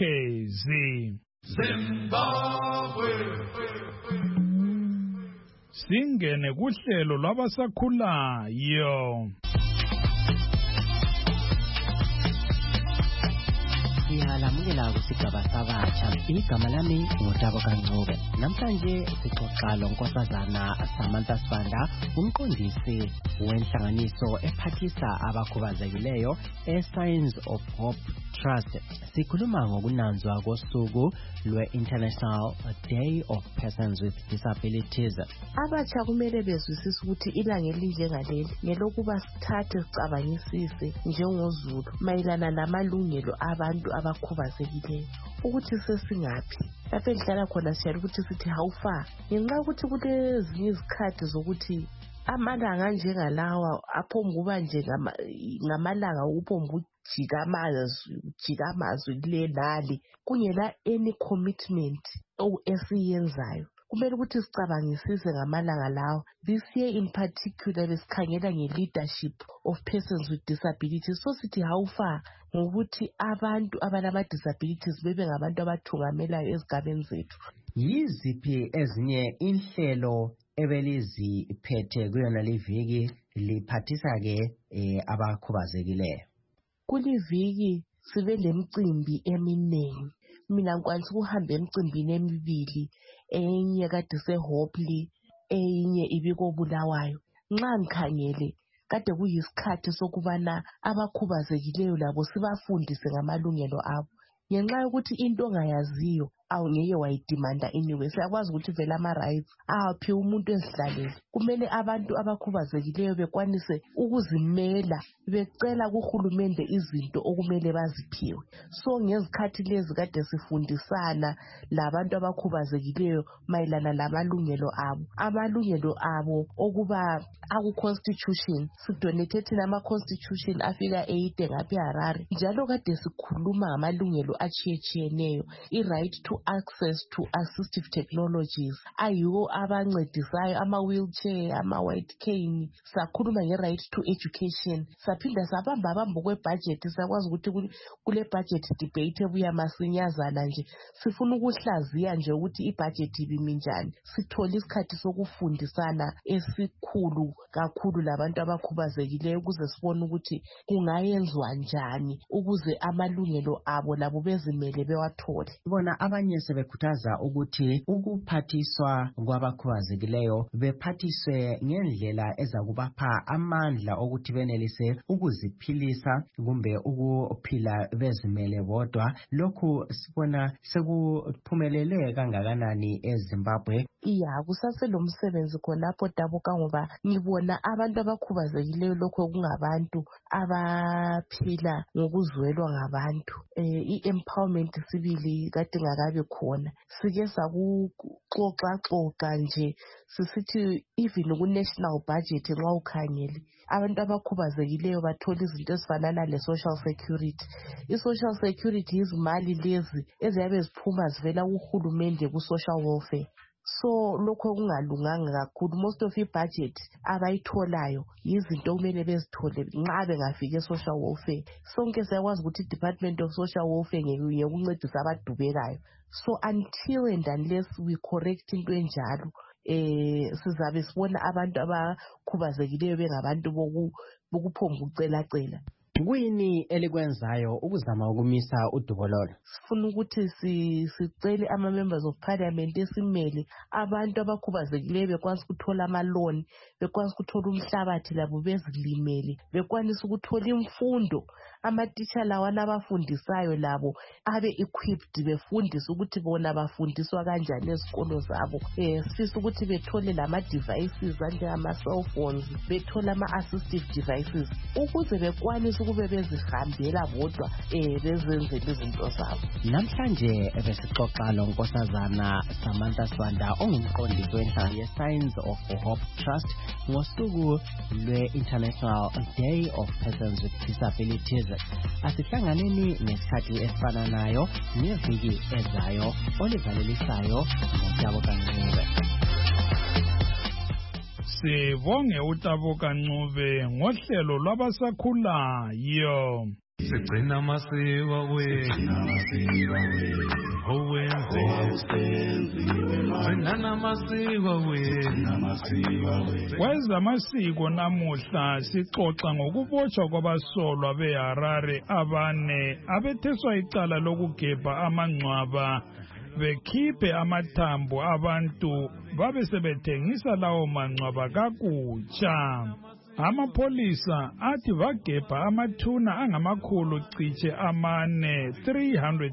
S3: eKhezi. Zimbabwe singene kuhlelo lwabasakhulayo.
S2: Ya
S8: siyalamukela kusigaba sabatsha. Igama lami ngutabo kancube. Namhlanje sixoxa lonkosazana Samantha Sibanda, umqondisi wenhlanganiso ephathisa abakhubazekileyo e-Signs of Hope Trust. Sikhuluma ngokunanzwa kosuku lwe-International Day of Persons with Disabilities.
S9: Abatsha kumele bezwisise ukuthi ilanga elinjengaleli ngelokuba sithathe sicabangisise njengozulu mayelana namalungelo abantu abakhubazekileyo ukuthi sesingaphi. Lapho engihlala khona siyala ukuthi sithi how far, ngenxa ukuthi kulezinye izikhathi zokuthi amalanga njengalawa aphombuka nje ngamalanga okuphombu jika amazwi jika amazwi kule nali kungela any commitment esiyenzayo. Kumele ukuthi sicabangisise ngamalanga lawo. This year in particular besikhangela nge-leadership of persons with disabilities. So sithi how far ngokuthi abantu abalama-disabilities bebe ngabantu abathungamelayo ezigabeni zethu.
S8: Yiziphi ezinye inhlelo ebeliziphethe kuyona liviki liphathisa-ke eh, abakhubazekileyo?
S9: Kuliviki sibe lemicimbi eminingi. Mina ngikwanisa ukuhamba emicimbini emibili, enye kade seHopley, enye ibikobulawayo. Nxa ngikhangele kade kuyisikhathi sokubana abakhubazekileyo labo sibafundise ngamalungelo abo. Ngenxa yokuthi into ongayaziyo awungeke wayidimanda anyway. Siyakwazi ukuthi vele ama-rights aphi umuntu ezihlalele. Kumele abantu abakhubazekileyo bekwanise ukuzimela becela kuhulumende izinto okumele baziphiwe. So ngezikhathi lezi kade sifundisana labantu abakhubazekileyo mayelana lamalungelo abo. Amalungelo abo okuba aku-constitution. Sidonate thina ama-constitution afika eight ngapha eHarare. Njalo kade sikhuluma ngamalungelo achiyetshiyeneyo. I-right to access to assistive technologies ayiwo abancedisayo ama-wheelchair, ama-white cane. Sakhuluma nge-right to education. Saphinda sabamba bamba kwe-budget. Sakwazi ukuthi kule budget debate ebuya masinyazana nje sifuna ukuhlaziya nje ukuthi i-budget ibimi njani. Sithola isikhathi sokufundisana esikhulu kakhulu labantu abakhubazekileyo ukuze sibone ukuthi kungayenzwa njani ukuze amalungelo abo labo bezimele bewathole.
S8: Bona abanye sebekhuthaza ukuthi ukuphathiswa kwabakhubazekileyo bephathiswe ngendlela ezakubapha amandla okuthi benelise ukuziphilisa kumbe ukuphila bezimele bodwa. Lokhu sibona sekuphumelele kangakanani eZimbabwe.
S9: Iya, kusaselomsebenzi khonapho Dabuka, ngoba ngibona abantu abakhubazekileyo lokho kungabantu abaphila ngokuzwelwa ngabantu. Eh, i-empowerment sibili kade ngakabe khona. Sike sakuxoxa xoxa nje sisithi even ku-national budget nxa ukhangele abantu abakhubazekileyo bathola izinto ezifanana le-social security. I-social security izimali lezi eziyabe ziphuma zivela kuhulumende ku-social welfare. So lokho kungalunganga kakhulu. Most of i-budget abayitholayo yizinto kumele bezithole nxa bengafika e-social welfare. Sonke siyakwazi ukuthi i-Department of Social Welfare ngekuncedisa abadubekayo. So until and unless we correct into enjalo, eh sizabe sibona abantu abakhubazekileyo bengabantu bokuphomba ucela-cela.
S8: Kuyini elikwenzayo ukuzama ukumisa udubololo?
S9: Sifuna ukuthi sicele ama-members of parliament esimele abantu abakhubazekileyo bekwazi ukuthola ama-loan, bekwazi ukuthola umhlabathi labo bezilimele, bekwanisa ukuthola imfundo. Amatitsha lawana abafundisayo labo abe equipped befundisa ukuthi bona bafundiswa kanjani ezikolo zabo. Eh sifisa ukuthi bethole lama-devices anjengama-cell phones, bethole ama-assistive devices ukuze bekwanise ukube bezihambela bodwa eh bezenzele izinto zabo.
S8: Namhlanje besixoxa lonkosazana Samantha Sibanda ongumqondisi wenhlangano ye-Signs of Hope Trust ngosuku lwe-International Day of Persons with Disabilities. Asihlanganeni nesikhathi esifana nayo ngeviki ezayo olivalelisayo ngotabo kancube.
S3: Sibonge uTabo Kancube ngohlelo lwabasakhulayo. sigcina amasiko wethu kwezamasiko namuhla sixoxa ngokubotshwa kwabasolwa beHarare abane abetheswa icala lokugebha amangcwaba bekhiphe amathambo abantu babe sebethengisa lawo mangcwaba kakutsha. Amapholisa athi vagebha amathuna angamakhulu ciche amane three hundred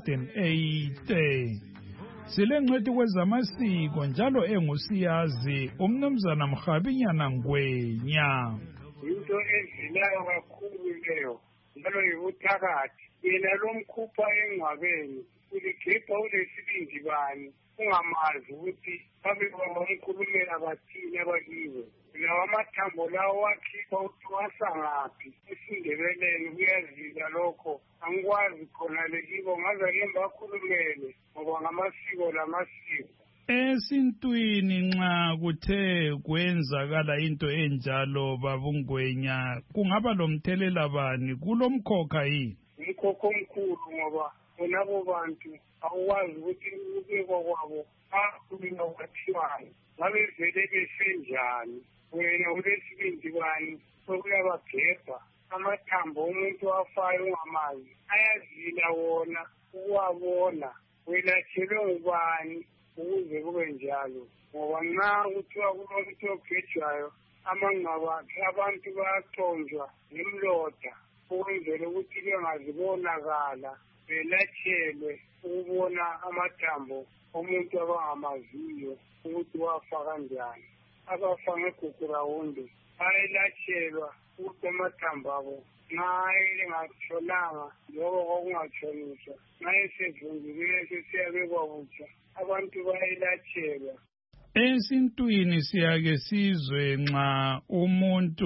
S3: eighty. Silengcwethi kwezamasiko njalo engusiyazi umnumzana Mkhabinyana Ngwenya.
S15: Into ezilayo kakhulu leyo njalo yibuthakathi yena lomkhupha engcwabeni ulikhipha ulesibindi bani ungamazi ukuthi babe bamkhulumela bathini abakiwe. Lawa amathambo lawo wakhipha ukuthi wasangaphi esindebeleni kuyazila lokho angikwazi khona lekibo ngaze ke bakhulumele ngoba ngamasiko lamasiko.
S3: Esintwini nxa kuthe kwenzakala into enjalo babungwenya kungaba lomthelela bani kulomkhokha yini?
S15: Umkhokha omkhulu ngoba bonabo bantu awuwazi ukuthi ukubekwa kwabo akhuluma kwathiwayo babevele besenjani. Wena ulesibindi bani sokuyabagebha amathambo umuntu afayo ungamazi ayazila wona ukuwabona welatshelwe ngubani ukuze kube njalo ngoba nxa kuthiwa kulomuntu ogejwayo amangcwaba akhe abantu bayathonjwa nemloda ukwenzela ukuthi bengazibonakala belatshelwe ukubona amathambo omuntu abangamaziyo ukuthi wafa kanjani. Abafa ngegugu rawundi ayelatshelwa ukuthi amathambo abo nxa engatshonanga njengoba kwakungatshoniswa nxa esevundukile sesiyabekwa butsha abantu bayelatshelwa.
S3: Esintwini siyake sizwe nxa umuntu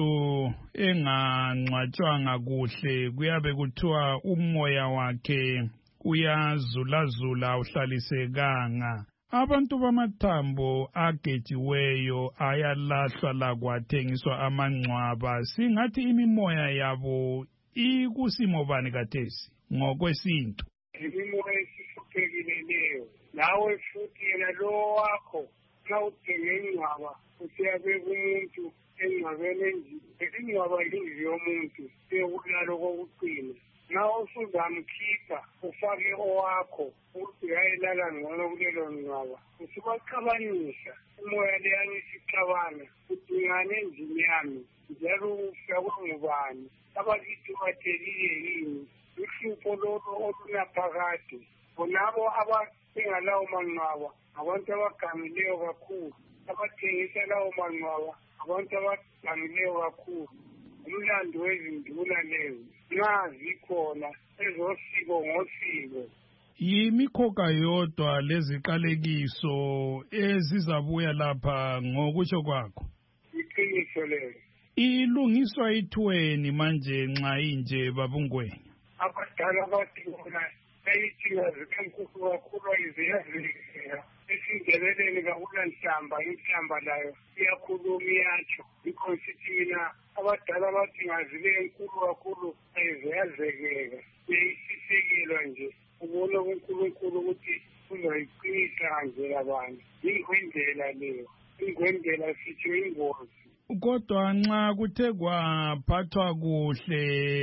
S3: engangcwatshwanga kuhle kuyabe kuthiwa umoya wakhe uyazulazula uhlalisekanga. Abantu bamathambo agejiweyo ayalahlwa lakwathengiswa amangcwaba singathi imimoya yabo ikusimo bani kathesi ngokwesintu.
S15: Imimoya esihluphekile leyo nawe futhi yena lo wakho nxa uthenge ingcwaba usiyabeka umuntu engcwabeni endlini ingcwaba yindlu yomuntu ekulala kokucina. Nxa usuzamkhipha ufake owakho ukuthi uyayilala ngcono kulelo ngcwaba usubaxabanisa umoya leyani isixabana udingane endlini yami njalo ufakwe ngubani abakithi bathelile yini uhlupho lolo olunaphakade bonabo abasengalawo mangcwaba abantu abagangileyo kakhulu abathengisa lawo mangcwaba abantu abagangileyo kakhulu. Umlando wezinduna lezi nxa zikhona ezosiko ngosiko.
S3: Yimikhokha yodwa leziqalekiso ezizabuya lapha ngokutsho kwakho.
S15: Iqiniso lelo.
S3: Ilungiswa ithweni manje nxa inje babungwenya.
S15: Abadala bathi bona ayithiwa zikenkulu kakhulu iziyazilekela. Esindebeleni kakulanhlamba inhlamba layo iyakhuluma iyatsho yikho sithi mina abadala bathi ngazibe enkulu kakhulu ayizeyazekeka yayisisekelwa nje ubone kuNkulunkulu ukuthi uzoyiqinisa kanjela abantu ingwendlela leyo ingwendlela sitsho ingozi.
S3: Kodwa nxa kuthe kwaphathwa kuhle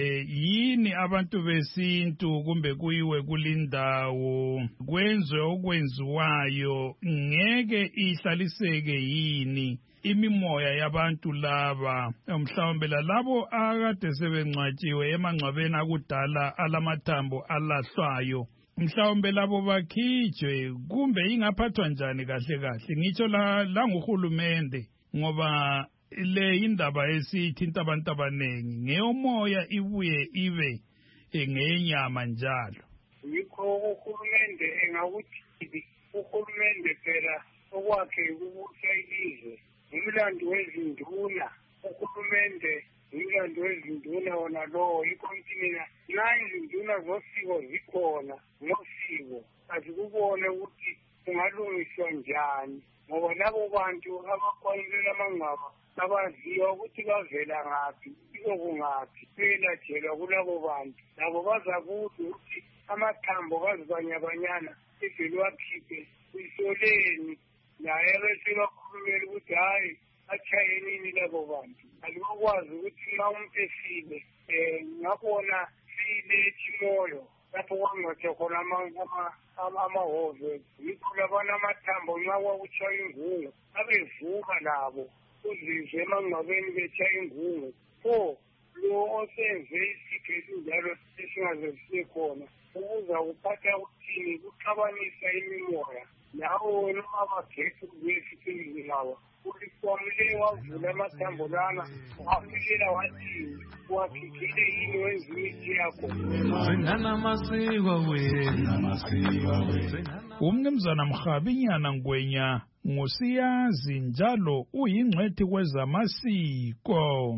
S3: yini abantu besintu kumbe kuyiwe kulindawo kwenzwe okwenziwayo ngeke ihlaliseke yini imimoya yabantu laba mhlawumbe lalabo akade sebengcwatshiwe emangcwabeni akudala alamathambo alahlwayo mhlawumbe labo bakhijwe kumbe ingaphathwa njani kahle kahle ngitsho la languhulumende ngoba le indaba esithinta abantu abanengi ngeyomoya ibuye ibe ngeyenyama njalo.
S15: Yikho uhulumende engakuthi uhulumende phela okwakhe ukubusa ilizwe umlando wezinduna uhulumende umlando wezinduna wona lowo yikho ngithi mina nxa izinduna zosiko zikhona ngosiko azikubone ukuthi kungalungiswa njani ngoba labo bantu abakwanisela amangcwaba abaziwa ukuthi bavela ngaphi sokungaphi belajelwa kulabo bantu labo bazakuthi ukuthi amathambo kazibanyabanyana ivele wakhiphe isoleni naye bese bakhulumela ukuthi hayi achaye nini labo bantu alibakwazi ukuthi ma umuntu efile um ngabona silethi moyo lapho kwangcwatshwa khona amahove yikho labana amathambo nxa kwakutshaya ingungu abevuka labo uzizwe emangcwabeni betshaya ingungu pho lo osenze isipho esinjalo esingaze sisekhona ukuza kuphatha ukuthini kuxabanisa imimoya nawo noma abagethu kuyesiphelile lawa ulikwamule wavula amathambo lana wafilela wathi wakhikhile yini wenza imithi yakho
S3: umnumzana Mrhabinyana Ngwenya ngusiyazi njalo uyingcwethi kwezamasiko.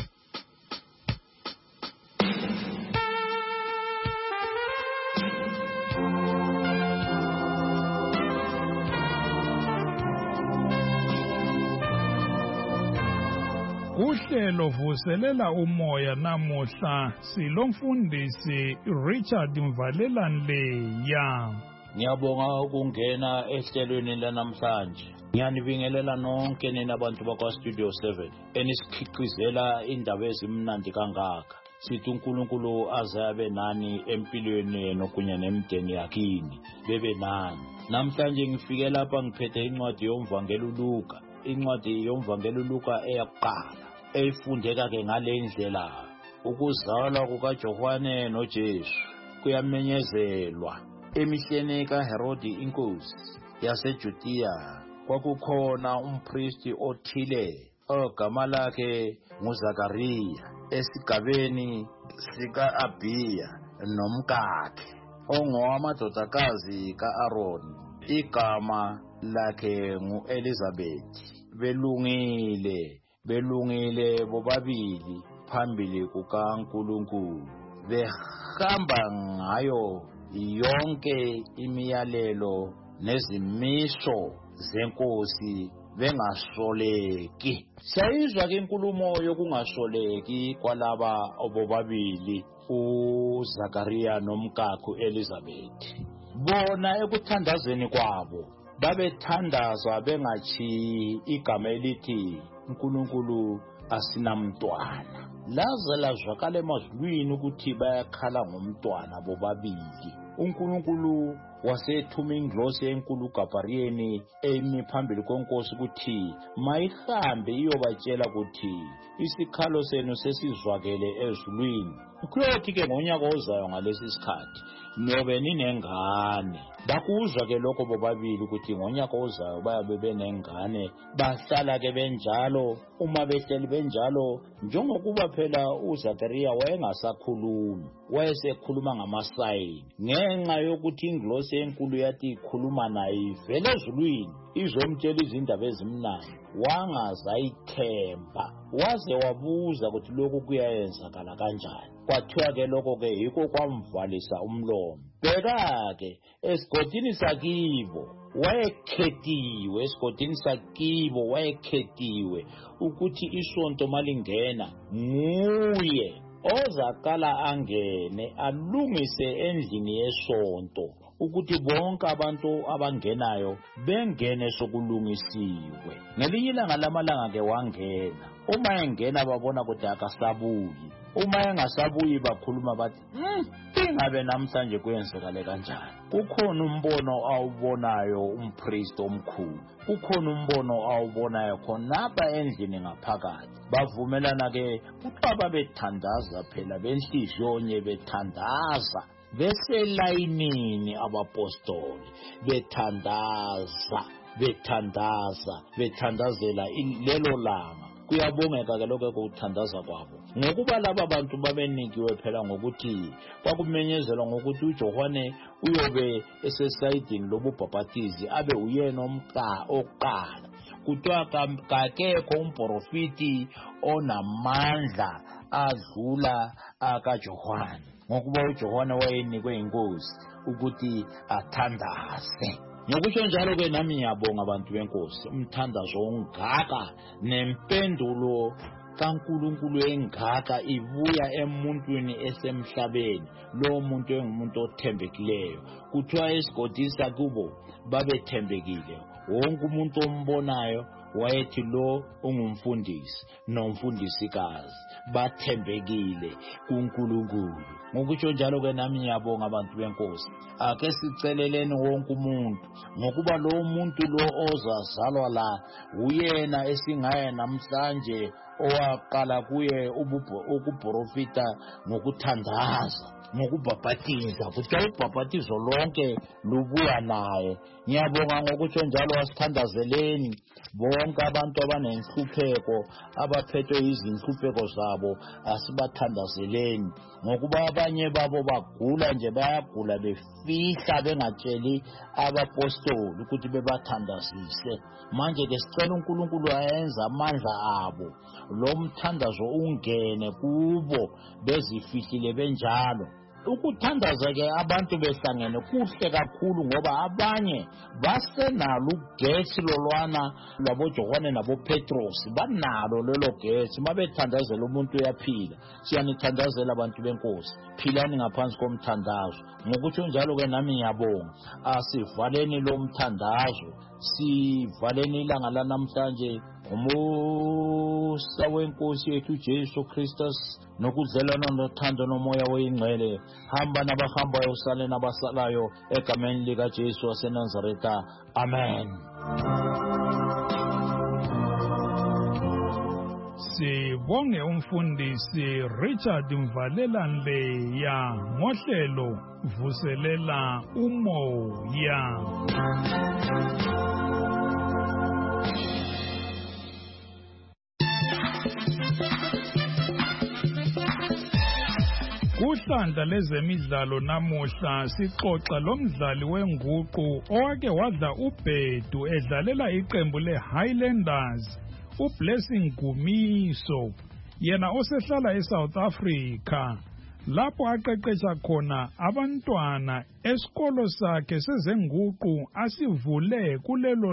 S3: Uhlelo vuselela umoya namuhla silomfundisi Richard Mvalelanleya.
S16: Ngiyabonga ukungena ehlelweni lanamhlanje. Ngiyanibingelela nonke nina abantu bakwa Studio seven enisikhiqizela indaba ezimnandi kangaka. Sithi uNkulunkulu azabe nani empilweni yenu kunye nemideni yakini bebe nani. Namhlanje ngifike lapha ngiphethe incwadi yomvangeli uLuka. Incwadi yomvangeli uLuka eyakuqala eyifundeka ke ngale ndlela ukuzalwa kukaJohane noJesu kuyamenyezelwa emihleni kaHerodi inkosi yaseJudiya. Kwakukhona umpristi othile ogama lakhe nguZakariya esigabeni sika-Abiya nomkakhe ongowamadodakazi ka-Aroni igama lakhe ngu-Elizabethi. Belungile belungile bobabili phambili kukaNkulunkulu behamba ngayo yonke imiyalelo nezimiso zenkosi bengasoleki. Sayizwa ke inkulumo yokungasoleki kwalaba obobabili uZakariya nomkakhe Elizabethi. Bona ekuthandazeni kwabo babethandaza bengachi igama elithi uNkulunkulu asinamntwana. Laze lazwakala emazulwini ukuthi bayakhala ngomntwana bobabili. uNkulunkulu wasethuma ingilosi enkulu Gabariyeli emi phambili kwenkosi ukuthi mayihambe iyobatshela ukuthi isikhalo senu sesizwakele ezulwini. Kuyothi ke ngonyaka ozayo ngalesi sikhathi nobe ninengane. Bakuzwa ke lokho bobabili ukuthi ngonyaka ozayo bayabe benengane. Bahlala ke benjalo. Uma behleli benjalo njengokuba phela uZakariya wayengasakhulumi, wayesekhuluma ngamasayini ngenxa yokuthi ingilosi enkulu yathi ikhuluma naye ivele ezulwini izomtshela izindaba ezimnandi. Wangazayithemba waze wabuza ukuthi lokhu kuyayenzakala kanjani. Kwathiwa ke lokho ke yikho kwamvalisa umlomo. Bheka ke esigodini sakibo wayekhetiwe esigodini sakibo wayekhetiwe ukuthi isonto malingena nguye ozaqala angene alungise endlini yesonto ukuthi bonke abantu abangenayo bengene sokulungisiwe. Ngelinye ilanga lamalanga ke wangena. Uma engena babona ukuthi akasabuyi. Uma engasabuyi bakhuluma bathi hmm ingabe namhlanje kuyenzekale kanjani. Kukhona umbono awubonayo umpriest omkhulu. Kukhona umbono awubonayo khonapha endlini ngaphakathi. Bavumelana ke ukuthi bethandaza phela benhliziyo nye bethandaza beselayinini abapostoli bethandaza bethandaza bethandazela lelo langa. Kuyabongeka ke lokho ukuthandaza kwabo ngokuba laba bantu babenikiwe phela ngokuthi kwakumenyezelwa ngokuthi uJohane uyobe esesayidini lobubhapatizi abe uyena omqa oqala. Kuthiwa kakekho umprofiti onamandla adlula akaJohane ngokuba uJohane wayenikwe inkosi ukuthi athandaze. Ngokusho njalo ke nami ngiyabonga abantu benkosi umthandazo ongaka nempendulo kaNkulunkulu engaka ibuya emuntwini esemhlabeni, lo muntu engumuntu othembekileyo. Kuthiwa esigodini sakubo babethembekile. Wonke umuntu ombonayo wayethi lo ungumfundisi nomfundisikazi, bathembekile kuNkulunkulu. Ngokutsho njalo ke nami ngiyabonga abantu benkosi. Ake siceleleni wonke umuntu ngokuba lo muntu lo ozazalwa la uyena esingaye namhlanje owaqala kuye ukuprofita ngokuthandaza, ngokubhabhatiza. Kuthiwa ubhabhatizo lonke lubuya naye. Ngiyabonga ngokutsho njalo asithandazeleni bonke abantu abanenhlupheko, abaphethwe izinhlupheko zabo, asibathandazeleni ngokuba abanye babo bagula nje, bayagula befihla bengatsheli abapostoli ukuthi bebathandazise. Manje ke sicela uNkulunkulu ayenze amandla abo lo mthandazo ungene kubo bezifihlile benjalo. Ukuthandaza ke abantu behlangene kuhle kakhulu ngoba abanye basenalo ugetsi lolwana lwaboJohane naboPetros, banalo lelo getsi. Mabethandazela umuntu uyaphila. Siyanithandazela abantu benkosi, philani ngaphansi komthandazo. Ngokutsho njalo ke nami ngiyabonga. Asivaleni lo mthandazo, sivaleni ilanga lanamhlanje umusa wenkosi yethu Jesu Kristus nokudlelana nothando nomoya oyingcwele hamba nabahambayo usale nabasalayo egameni lika Jesu waseNazaretha. Amen.
S3: Sibonge umfundisi Richard Mvalelanleya ngohlelo vuselela umoya. Kuhlandla lezemidlalo namuhla sixoxa lomdlali wenguqu owake wadla ubhedu edlalela iqembu leHighlanders, uBlessing Gumiso, yena osehlala eSouth Africa, lapho aqeqesha khona abantwana esikolo sakhe sezenguqu asivule kulelo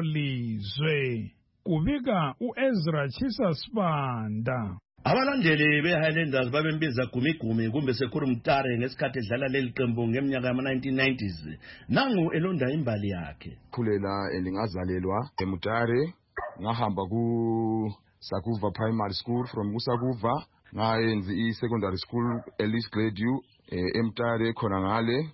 S3: lizwe. Kubika uEzra Chisasibanda.
S17: Abalandeli beHighlanders babembiza Gumigumi kumbe sekhurumtare ngesikhathi edlala leli qembu ngeminyaka yama nineteen nineties. Nangu elonda imbali yakhe.
S18: Khulela elingazalelwa eMutare, ngahamba ku Sakuva Primary School, from kuSakuva ngayenza i-secondary school Ellis Grade eMutare khona ngale.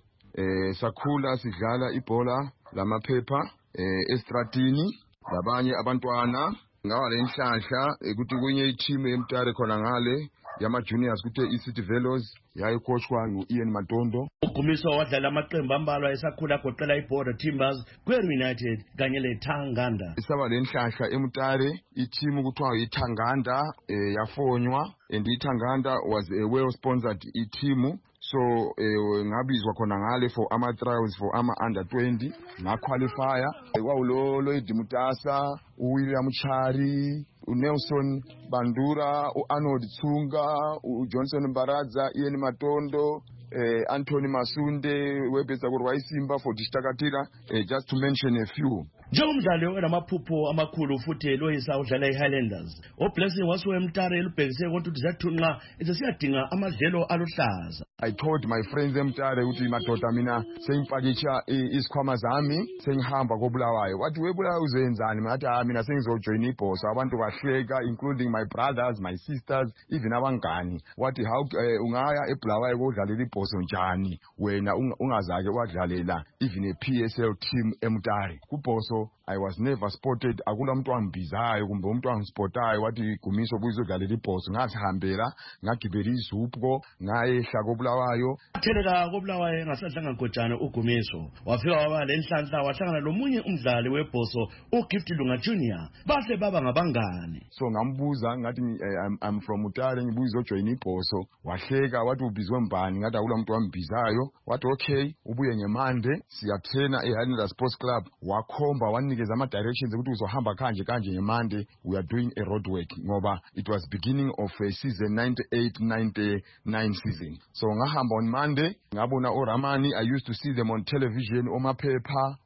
S18: Sakhula sidlala ibhola lamaphepha estratini labanye abantwana. Ngawa lenhlanhla ukuthi kunye i-team eMutare khona ngale yama juniors kuthe iCity Velos yayicoachwa nguIan Matondo.
S17: Ugumiso wadlala amaqembu ambalwa esakhula agoqela iBorder Timbers, Kweru United kanye leThanganda.
S18: Isaba lenhlanhla eMutare i-team kuthiwa iThanganda yafonywa, and iThanganda was a well sponsored i-team. So eh ngabizwa khona ngale for ama trials for ama under twenty na qualifier. Kwawulo lo Idimutasa, uWilliam Chari, uNelson Bandura, uArnold Tsunga, uJohnson Mbaradza, Ian Matondo, eh Anthony Masunde, webeza kurwaisimba for Distakatira, eh, just to mention a few.
S17: Njengomdlali onamaphupho amakhulu futhi loyisa udlala iHighlanders, uBlessing wasuka eMutare elubhekise ukuthi zathunqa esiyadinga amadlelo aluhlaza.
S18: I told my friends eMutare ukuthi madoda mina sengipakitsha isikhwama zami sengihamba koBulawayo. Wathi weBulawayo uzenzani? Ngathi ah mina sengizojoin ibhoso. Abantu bahleka, including my brothers, my sisters, even abangani. Wathi how ungaya eBulawayo kodlalela ibhoso njani wena ungazake wadlalela even a P S L team eMutare. Kubhoso I was never spotted. Akula umuntu angibhizayo kumbe umuntu angispotayo wathi Gumiso buyizodlalela ibhoso. Ngasihambela ngagibela izupho ngayehla koBulawayo.
S17: Theleka koBulawayo ngasadlanga ngojana uGumiso. Wafika waba lenhlanhla wahlangana lomunye umdlali webhoso uGift Lunga Junior. Bahle baba ngabangani.
S18: So ngambuza ngathi I'm, I'm from Mutare ngibuza ujoin ibhoso. Wahleka wathi ubizwe mbani? Ngathi akula umuntu wambhizayo. Wathi okay ubuye ngemande siyathena eHighlanders Sports Club. Wakhomba wanikeza ama directions ukuthi uzohamba kanje kanje ngemande. We are doing a road work ngoba it was beginning of a season ninety-eight ninety-nine season. So ngahamba on Monday ngabona oRamani. I used to see them on television, omaphepha,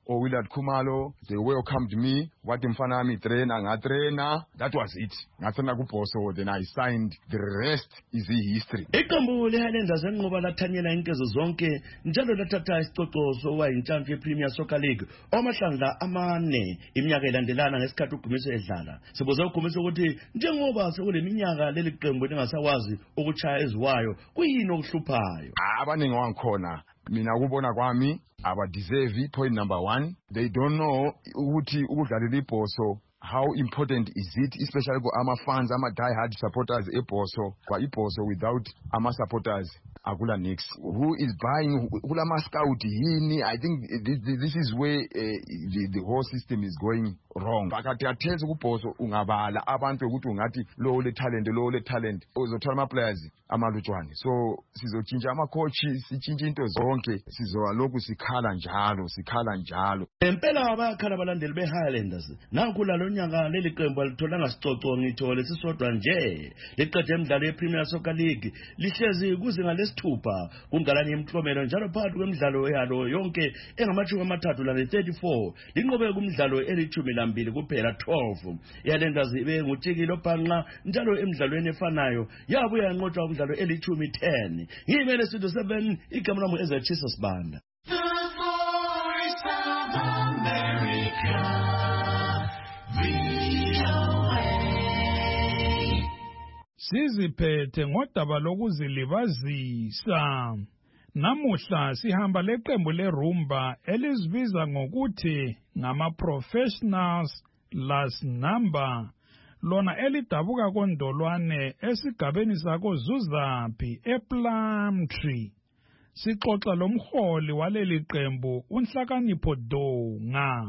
S18: or Willard Khumalo, they welcomed me. What mfana mi trainer, nga trainer. That was it. Ngatsena kuposo, then I signed. The rest is history.
S17: Iqembu leHighlanders enqoba lathanyela inkezo zonke njalo lathatha isicoco wayintshantshi yePremier Soccer League omahlandla amane iminyaka elandelana ngesikhathi uGumiso edlala. Sibuza uGumiso ukuthi njengoba sekuleminyaka leli qembu lingasawazi ukuchaya eziwayo kuyini okuhluphayo.
S18: Abaningi wangikhona mina kubona kwami aba deserve point number one. They don't know ukuthi ukudlalela ibhoso how important is it, especially for ama fans, ama die-hard supporters ebhoso. Kwa ibhoso without ama supporters akula nix. Who is buying kula ma scout yini? I think this, this is where uh, the, the whole system is going wrong. Bakati athenze kubhoso ungabala abantu ukuthi ungathi lo le talent lo le talent uzothola ama players amalutshwane. So sizochinja ama coach, sichinje into zonke, sizolokhu sikhala njalo, sikhala njalo.
S17: Empela abakhala abalandeli beHighlanders nankula lo nyaka leli qembu alitholanga sicoco ngithole sisodwa nje. Liqede emidlalo yePremier Soccer League lihlezi kuzinga lesithupha kungalanye imhlomelo njalo phakathi kwemidlalo yalo yonke engamashumi amathathu la thirty-four linqobe kumidlalo elithumi lambili kuphela twelve. iHighlanders ibe ngutshikile obhanqa njalo emidlalweni efanayo yabuya yanqotshwa umdlalo elithumi ten. Ngimele Studio seven igama lami ezachisa sibanda.
S3: Siziphethe ngodaba lokuzilibazisa. Namuhla sihamba leqembu lerumba elizibiza ngokuthi ngama-professionals last number. Lona elidabuka kondolwane esigabeni sako Zuzaphi ePlumtree. Sixoxa lomholi waleli qembu uNhlakanipho Donga.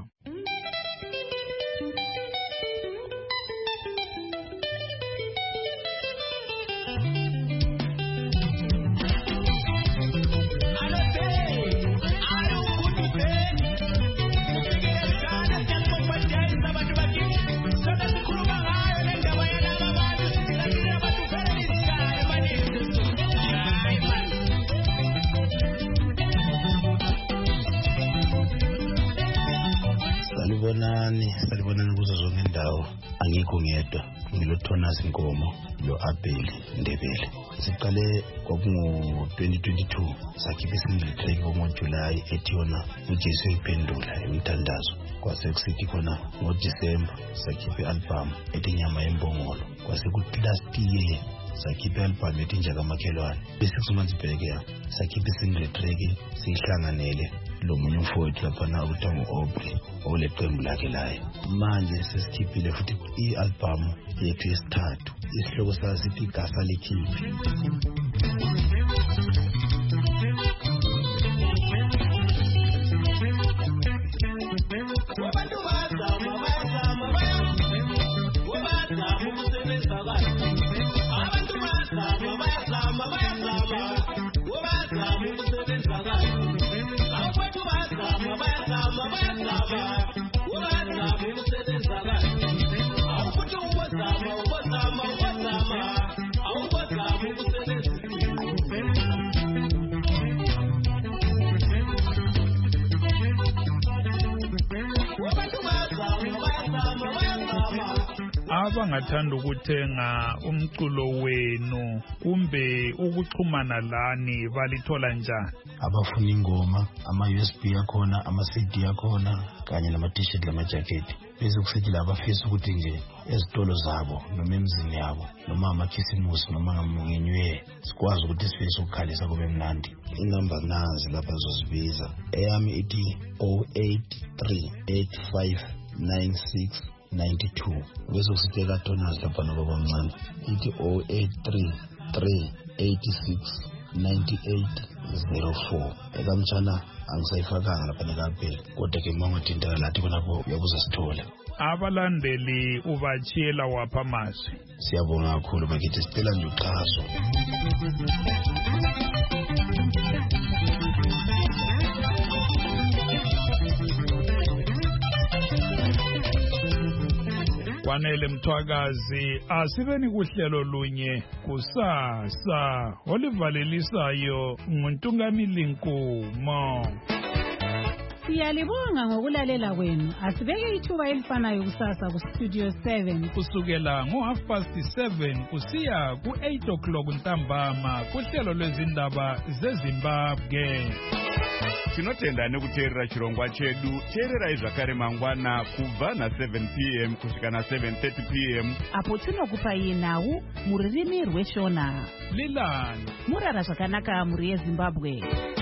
S19: Salibonani, salibonani kuzo zonke indawo. Angikho ngedwa, ngiloThonas Nkomo, lo Abel Ndebele. Siqale kwakungo twenty twenty-two, sakhipha isingle track ngoJuly ethi yona uJesu iphendula emthandazo. Kwase kusithi khona ngoDisemba sakhipha i-album ethi Nyama Yembongolo. Kwase kuthi last year sakhipha i-album ethi Njaka Makhelwane. Bese months back ya sakhipha isingle track sihlanganele lo munye umfowethu lapha na uthiwa ngu-Aubrey ole qembu lakhe laye. Manje sesikhiphile futhi i-album yethu yesithathu isihloko sayo sithi Igasa Likhiphi. Abangathanda ukuthenga umculo wenu kumbe ukuxhumana lani balithola njani? Abafuna ingoma, ama-U S B yakhona, ama-C D yakhona kanye nama-t-shirt lama-jacket. Bese kusithi laba afisa ukuthi nje ezitolo zabo noma emzini yabo noma amakhisimusi noma ngenywe sikwazi ukuthi sifise ukukhalisa kube mnandi. Inamba nazi lapha zozibiza. Eyami ithi oh eight three eight five nine six ninety-two. Bese kusithi kaThonas lapha nobaba mncane ithi oh eight three three eight six ninety-eight zero four. Ekamtshana angisayifakanga lapha nekaphela kodwa ke mangothinta lathi khonapho uyabuza sithola.
S3: Abalandeli ubachiyela wapha amazwi.
S19: Siyabonga kakhulu bakithi, sicela nje uxhaso.
S3: Kwanele Mthwakazi, asibeni kuhlelo lunye kusasa olivalelisayo nguNtungamili Nkomo.
S2: Siyalibonga ngokulalela kwenu. Asibeke ithuba elifanayo kusasa kustudio seven
S19: kusukela ngo half past seven kusiya ku eight o'clock ntambama kuhlelo lwezindaba zeZimbabwe.
S20: Tinotenda nekuteerera chirongwa chedu. Teererai zvakare mangwana kubva na seven p m kusvika na seven thirty p m
S2: apo tinokupai nhau mururimi rweshona.
S19: Lilani
S2: murara zvakanaka muri yeZimbabwe.